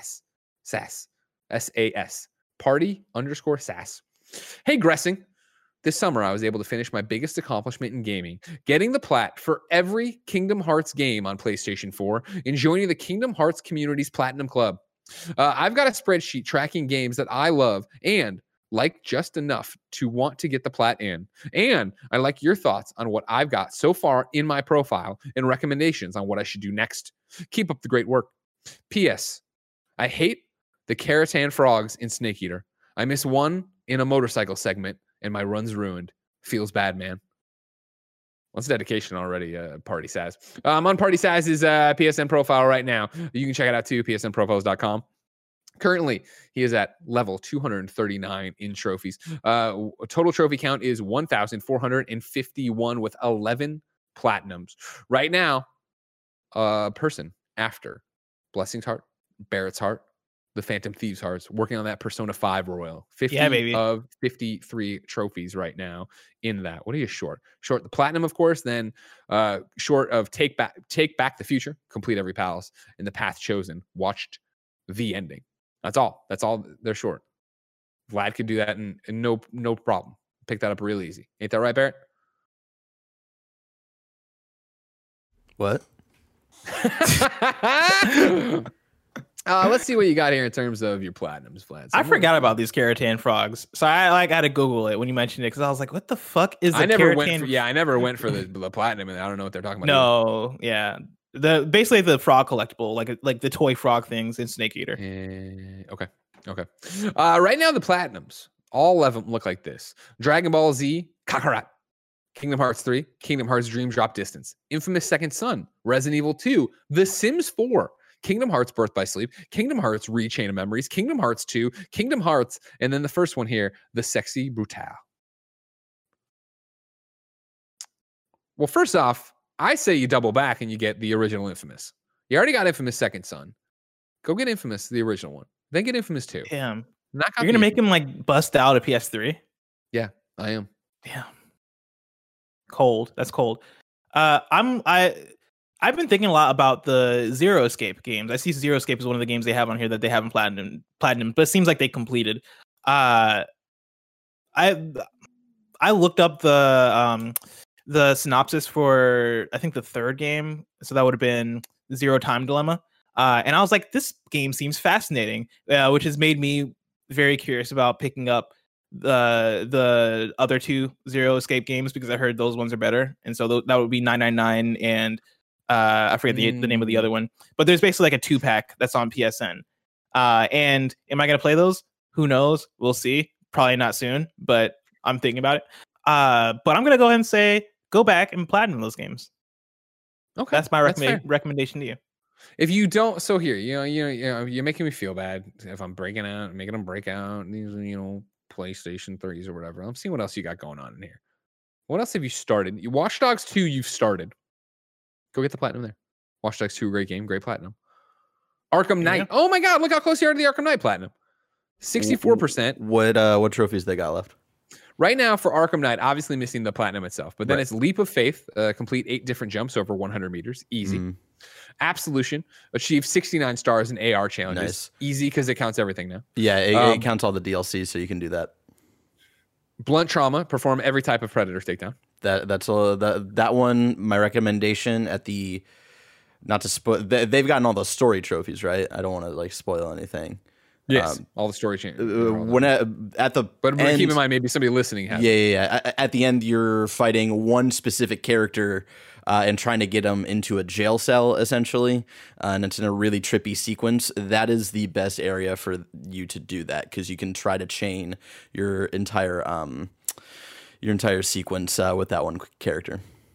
SAS. SAS. Party_sas. Hey, Gressing. This summer, I was able to finish my biggest accomplishment in gaming, getting the plat for every Kingdom Hearts game on PlayStation 4 and joining the Kingdom Hearts Community's Platinum Club. I've got a spreadsheet tracking games that I love and like just enough to want to get the plat in. And I like your thoughts on what I've got so far in my profile and recommendations on what I should do next. Keep up the great work. P.S. I hate the Keratin frogs in Snake Eater. I miss one in a motorcycle segment and my run's ruined. Feels bad, man. Well, it's dedication already, Party Saz. I'm on Party Saz's PSN profile right now. You can check it out too, psnprofiles.com. Currently, he is at level 239 in trophies. Total trophy count is 1,451 with 11 platinums. Right now, person after Blessing's Heart, Barrett's Heart, the Phantom Thieves Hearts, working on that Persona 5 Royal. 50 of 53 trophies right now in that. What are you short? Short the platinum, of course, then short of Take Back the Future, complete every palace, and the Path Chosen, watched the ending. That's all. That's all they're short. Vlad could do that and no problem. Pick that up real easy. Ain't that right, Barrett? What? Let's see what you got here in terms of your platinums, Vlad. I forgot about these Keratin frogs, so I had to Google it when you mentioned it because I was like, "What the fuck is?" I never went for the platinum, and I don't know what they're talking about. No, yeah, basically the frog collectible, like the toy frog things in Snake Eater. Okay. Right now the platinums, all of them look like this: Dragon Ball Z, Kakarot, Kingdom Hearts 3, Kingdom Hearts Dream Drop Distance, Infamous Second Son, Resident Evil 2, The Sims 4. Kingdom Hearts Birth by Sleep, Kingdom Hearts Rechain of Memories, Kingdom Hearts 2, Kingdom Hearts, and then the first one here, The Sexy Brutale. Well, first off, I say you double back and you get the original Infamous. You already got Infamous Second Son. Go get Infamous, the original one. Then get Infamous 2. Damn. You're going to make him like bust out a PS3? Yeah, I am. Damn. Cold. That's cold. I've been thinking a lot about the Zero Escape games. I see Zero Escape is one of the games they have on here that they haven't platinum, but it seems like they completed. I looked up the synopsis for I think the third game, so that would have been Zero Time Dilemma, and I was like, this game seems fascinating, which has made me very curious about picking up the other two Zero Escape games because I heard those ones are better, and so that would be 999 and. I forget the name of the other one, but there's basically like a 2-pack that's on PSN. And am I going to play those? Who knows? We'll see. Probably not soon, but I'm thinking about it. But I'm going to go ahead and say, go back and platinum those games. Okay. That's my recommendation to you. If you don't, so here, you're making me feel bad if I'm making them break out these, PlayStation 3s or whatever. I'm seeing what else you got going on in here. What else have you started? Watch Dogs 2, you've started. Go get the platinum there. Watch Dogs 2, great game, great platinum. Arkham Knight. Oh my God, look how close you are to the Arkham Knight platinum. 64%. What trophies they got left? Right now for Arkham Knight, obviously missing the platinum itself, but then it's Leap of Faith, complete 8 different jumps over 100 meters, easy. Absolution, achieve 69 stars in AR challenges, nice. Easy because it counts everything now. Yeah, it counts all the DLC, so you can do that. Blunt Trauma, perform every type of Predator takedown. That one. My recommendation at the, not to spoil. They've gotten all the story trophies, right? I don't want to like spoil anything. Yes, all the story changes. But end, keep in mind, maybe somebody listening has. Yeah. At the end, you're fighting one specific character and trying to get them into a jail cell, essentially, and it's in a really trippy sequence. That is the best area for you to do that because you can try to chain your entire sequence with that one character.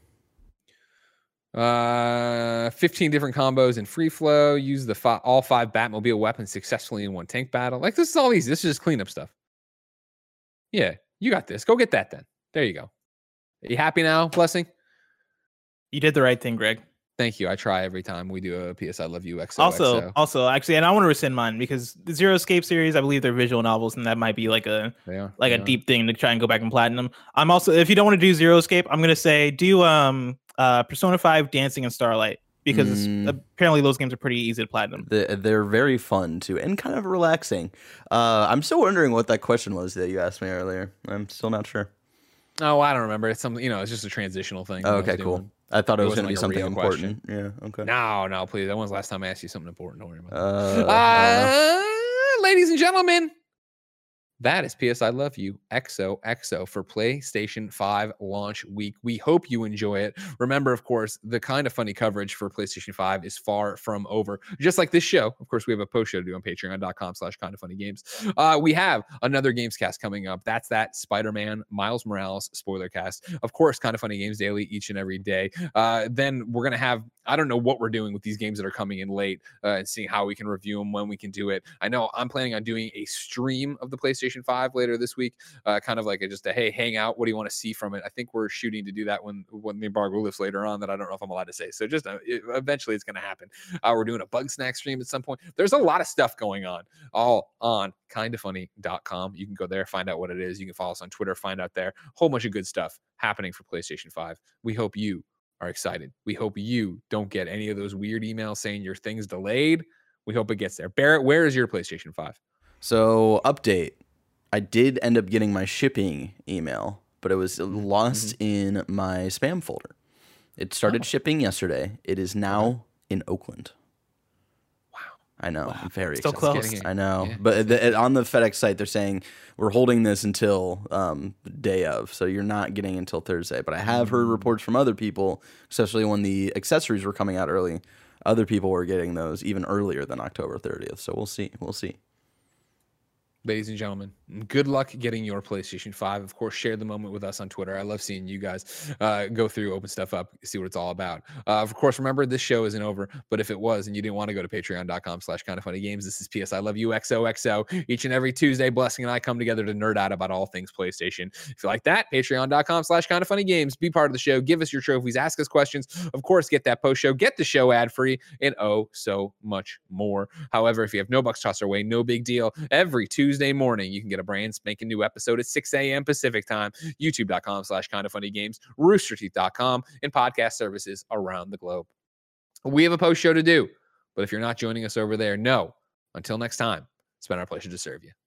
15 different combos in free flow. Use all 5 Batmobile weapons successfully in one tank battle. Like this is all easy. This is just cleanup stuff. Yeah, you got this. Go get that then. There you go. Are you happy now, Blessing? You did the right thing, Greg. Thank you. I try every time we do a PS I Love You XO. Also, actually, and I want to rescind mine because the Zero Escape series, I believe they're visual novels, and that might be like a deep thing to try and go back and platinum. I'm also, if you don't want to do Zero Escape, I'm gonna say do Persona 5 Dancing and Starlight because apparently those games are pretty easy to platinum. They're very fun too and kind of relaxing. I'm still wondering what that question was that you asked me earlier. I'm still not sure. Oh, I don't remember. It's something, it's just a transitional thing. Oh, okay, cool. I thought it was going to be something important. Question. Yeah, okay. No, please. That was the last time I asked you something important. Don't worry about it. Ladies and gentlemen, that is PS I Love You XOXO for PlayStation 5 launch week. We hope you enjoy it. Remember, of course, the Kind of Funny coverage for PlayStation 5 is far from over. Just like this show, of course, we have a post show to do on patreon.com/kindoffunnygames. We have another games cast coming up. That's that Spider-Man Miles Morales spoiler cast. Of course, Kind of Funny Games Daily each and every day. Then we're going to have, I don't know what we're doing with these games that are coming in late and seeing how we can review them, when we can do it. I know I'm planning on doing a stream of the PlayStation 5 later this week, kind of like just a hey, hang out. What do you want to see from it? I think we're shooting to do that when the embargo lifts later on. That I don't know if I'm allowed to say. So just eventually it's going to happen. We're doing a bug snack stream at some point. There's a lot of stuff going on, all on kindoffunny.com. You can go there, find out what it is. You can follow us on Twitter, find out there. A whole bunch of good stuff happening for PlayStation 5. We hope you are excited. We hope you don't get any of those weird emails saying your thing's delayed. We hope it gets there. Barrett, where is your PlayStation 5? So, update. I did end up getting my shipping email, but it was lost in my spam folder. It started shipping yesterday. It is now in Oakland. Wow. I know. Wow. I'm very Still excited. close. I know. Yeah. But on the FedEx site, they're saying we're holding this until the day of. So you're not getting until Thursday. But I have heard reports from other people, especially when the accessories were coming out early. Other people were getting those even earlier than October 30th. So we'll see. We'll see. Ladies and gentlemen, good luck getting your PlayStation 5. Of course, share the moment with us on Twitter. I love seeing you guys go through, open stuff up, see what it's all about. Of course, remember, this show isn't over, but if it was and you didn't want to go to patreon.com/kindoffunnygames, this is PS I Love You XOXO. Each and every Tuesday, Blessing and I come together to nerd out about all things PlayStation. If you like that, patreon.com/kindoffunnygames. Be part of the show. Give us your trophies. Ask us questions. Of course, get that post show. Get the show ad-free and so much more. However, if you have no bucks tossed our way, no big deal. Every Tuesday morning, you can get a brand spanking new episode at 6 a.m. Pacific time, youtube.com/kindoffunnygames, roosterteeth.com, and podcast services around the globe. We have a post show to do, but if you're not joining us over there, no. Until next time, it's been our pleasure to serve you.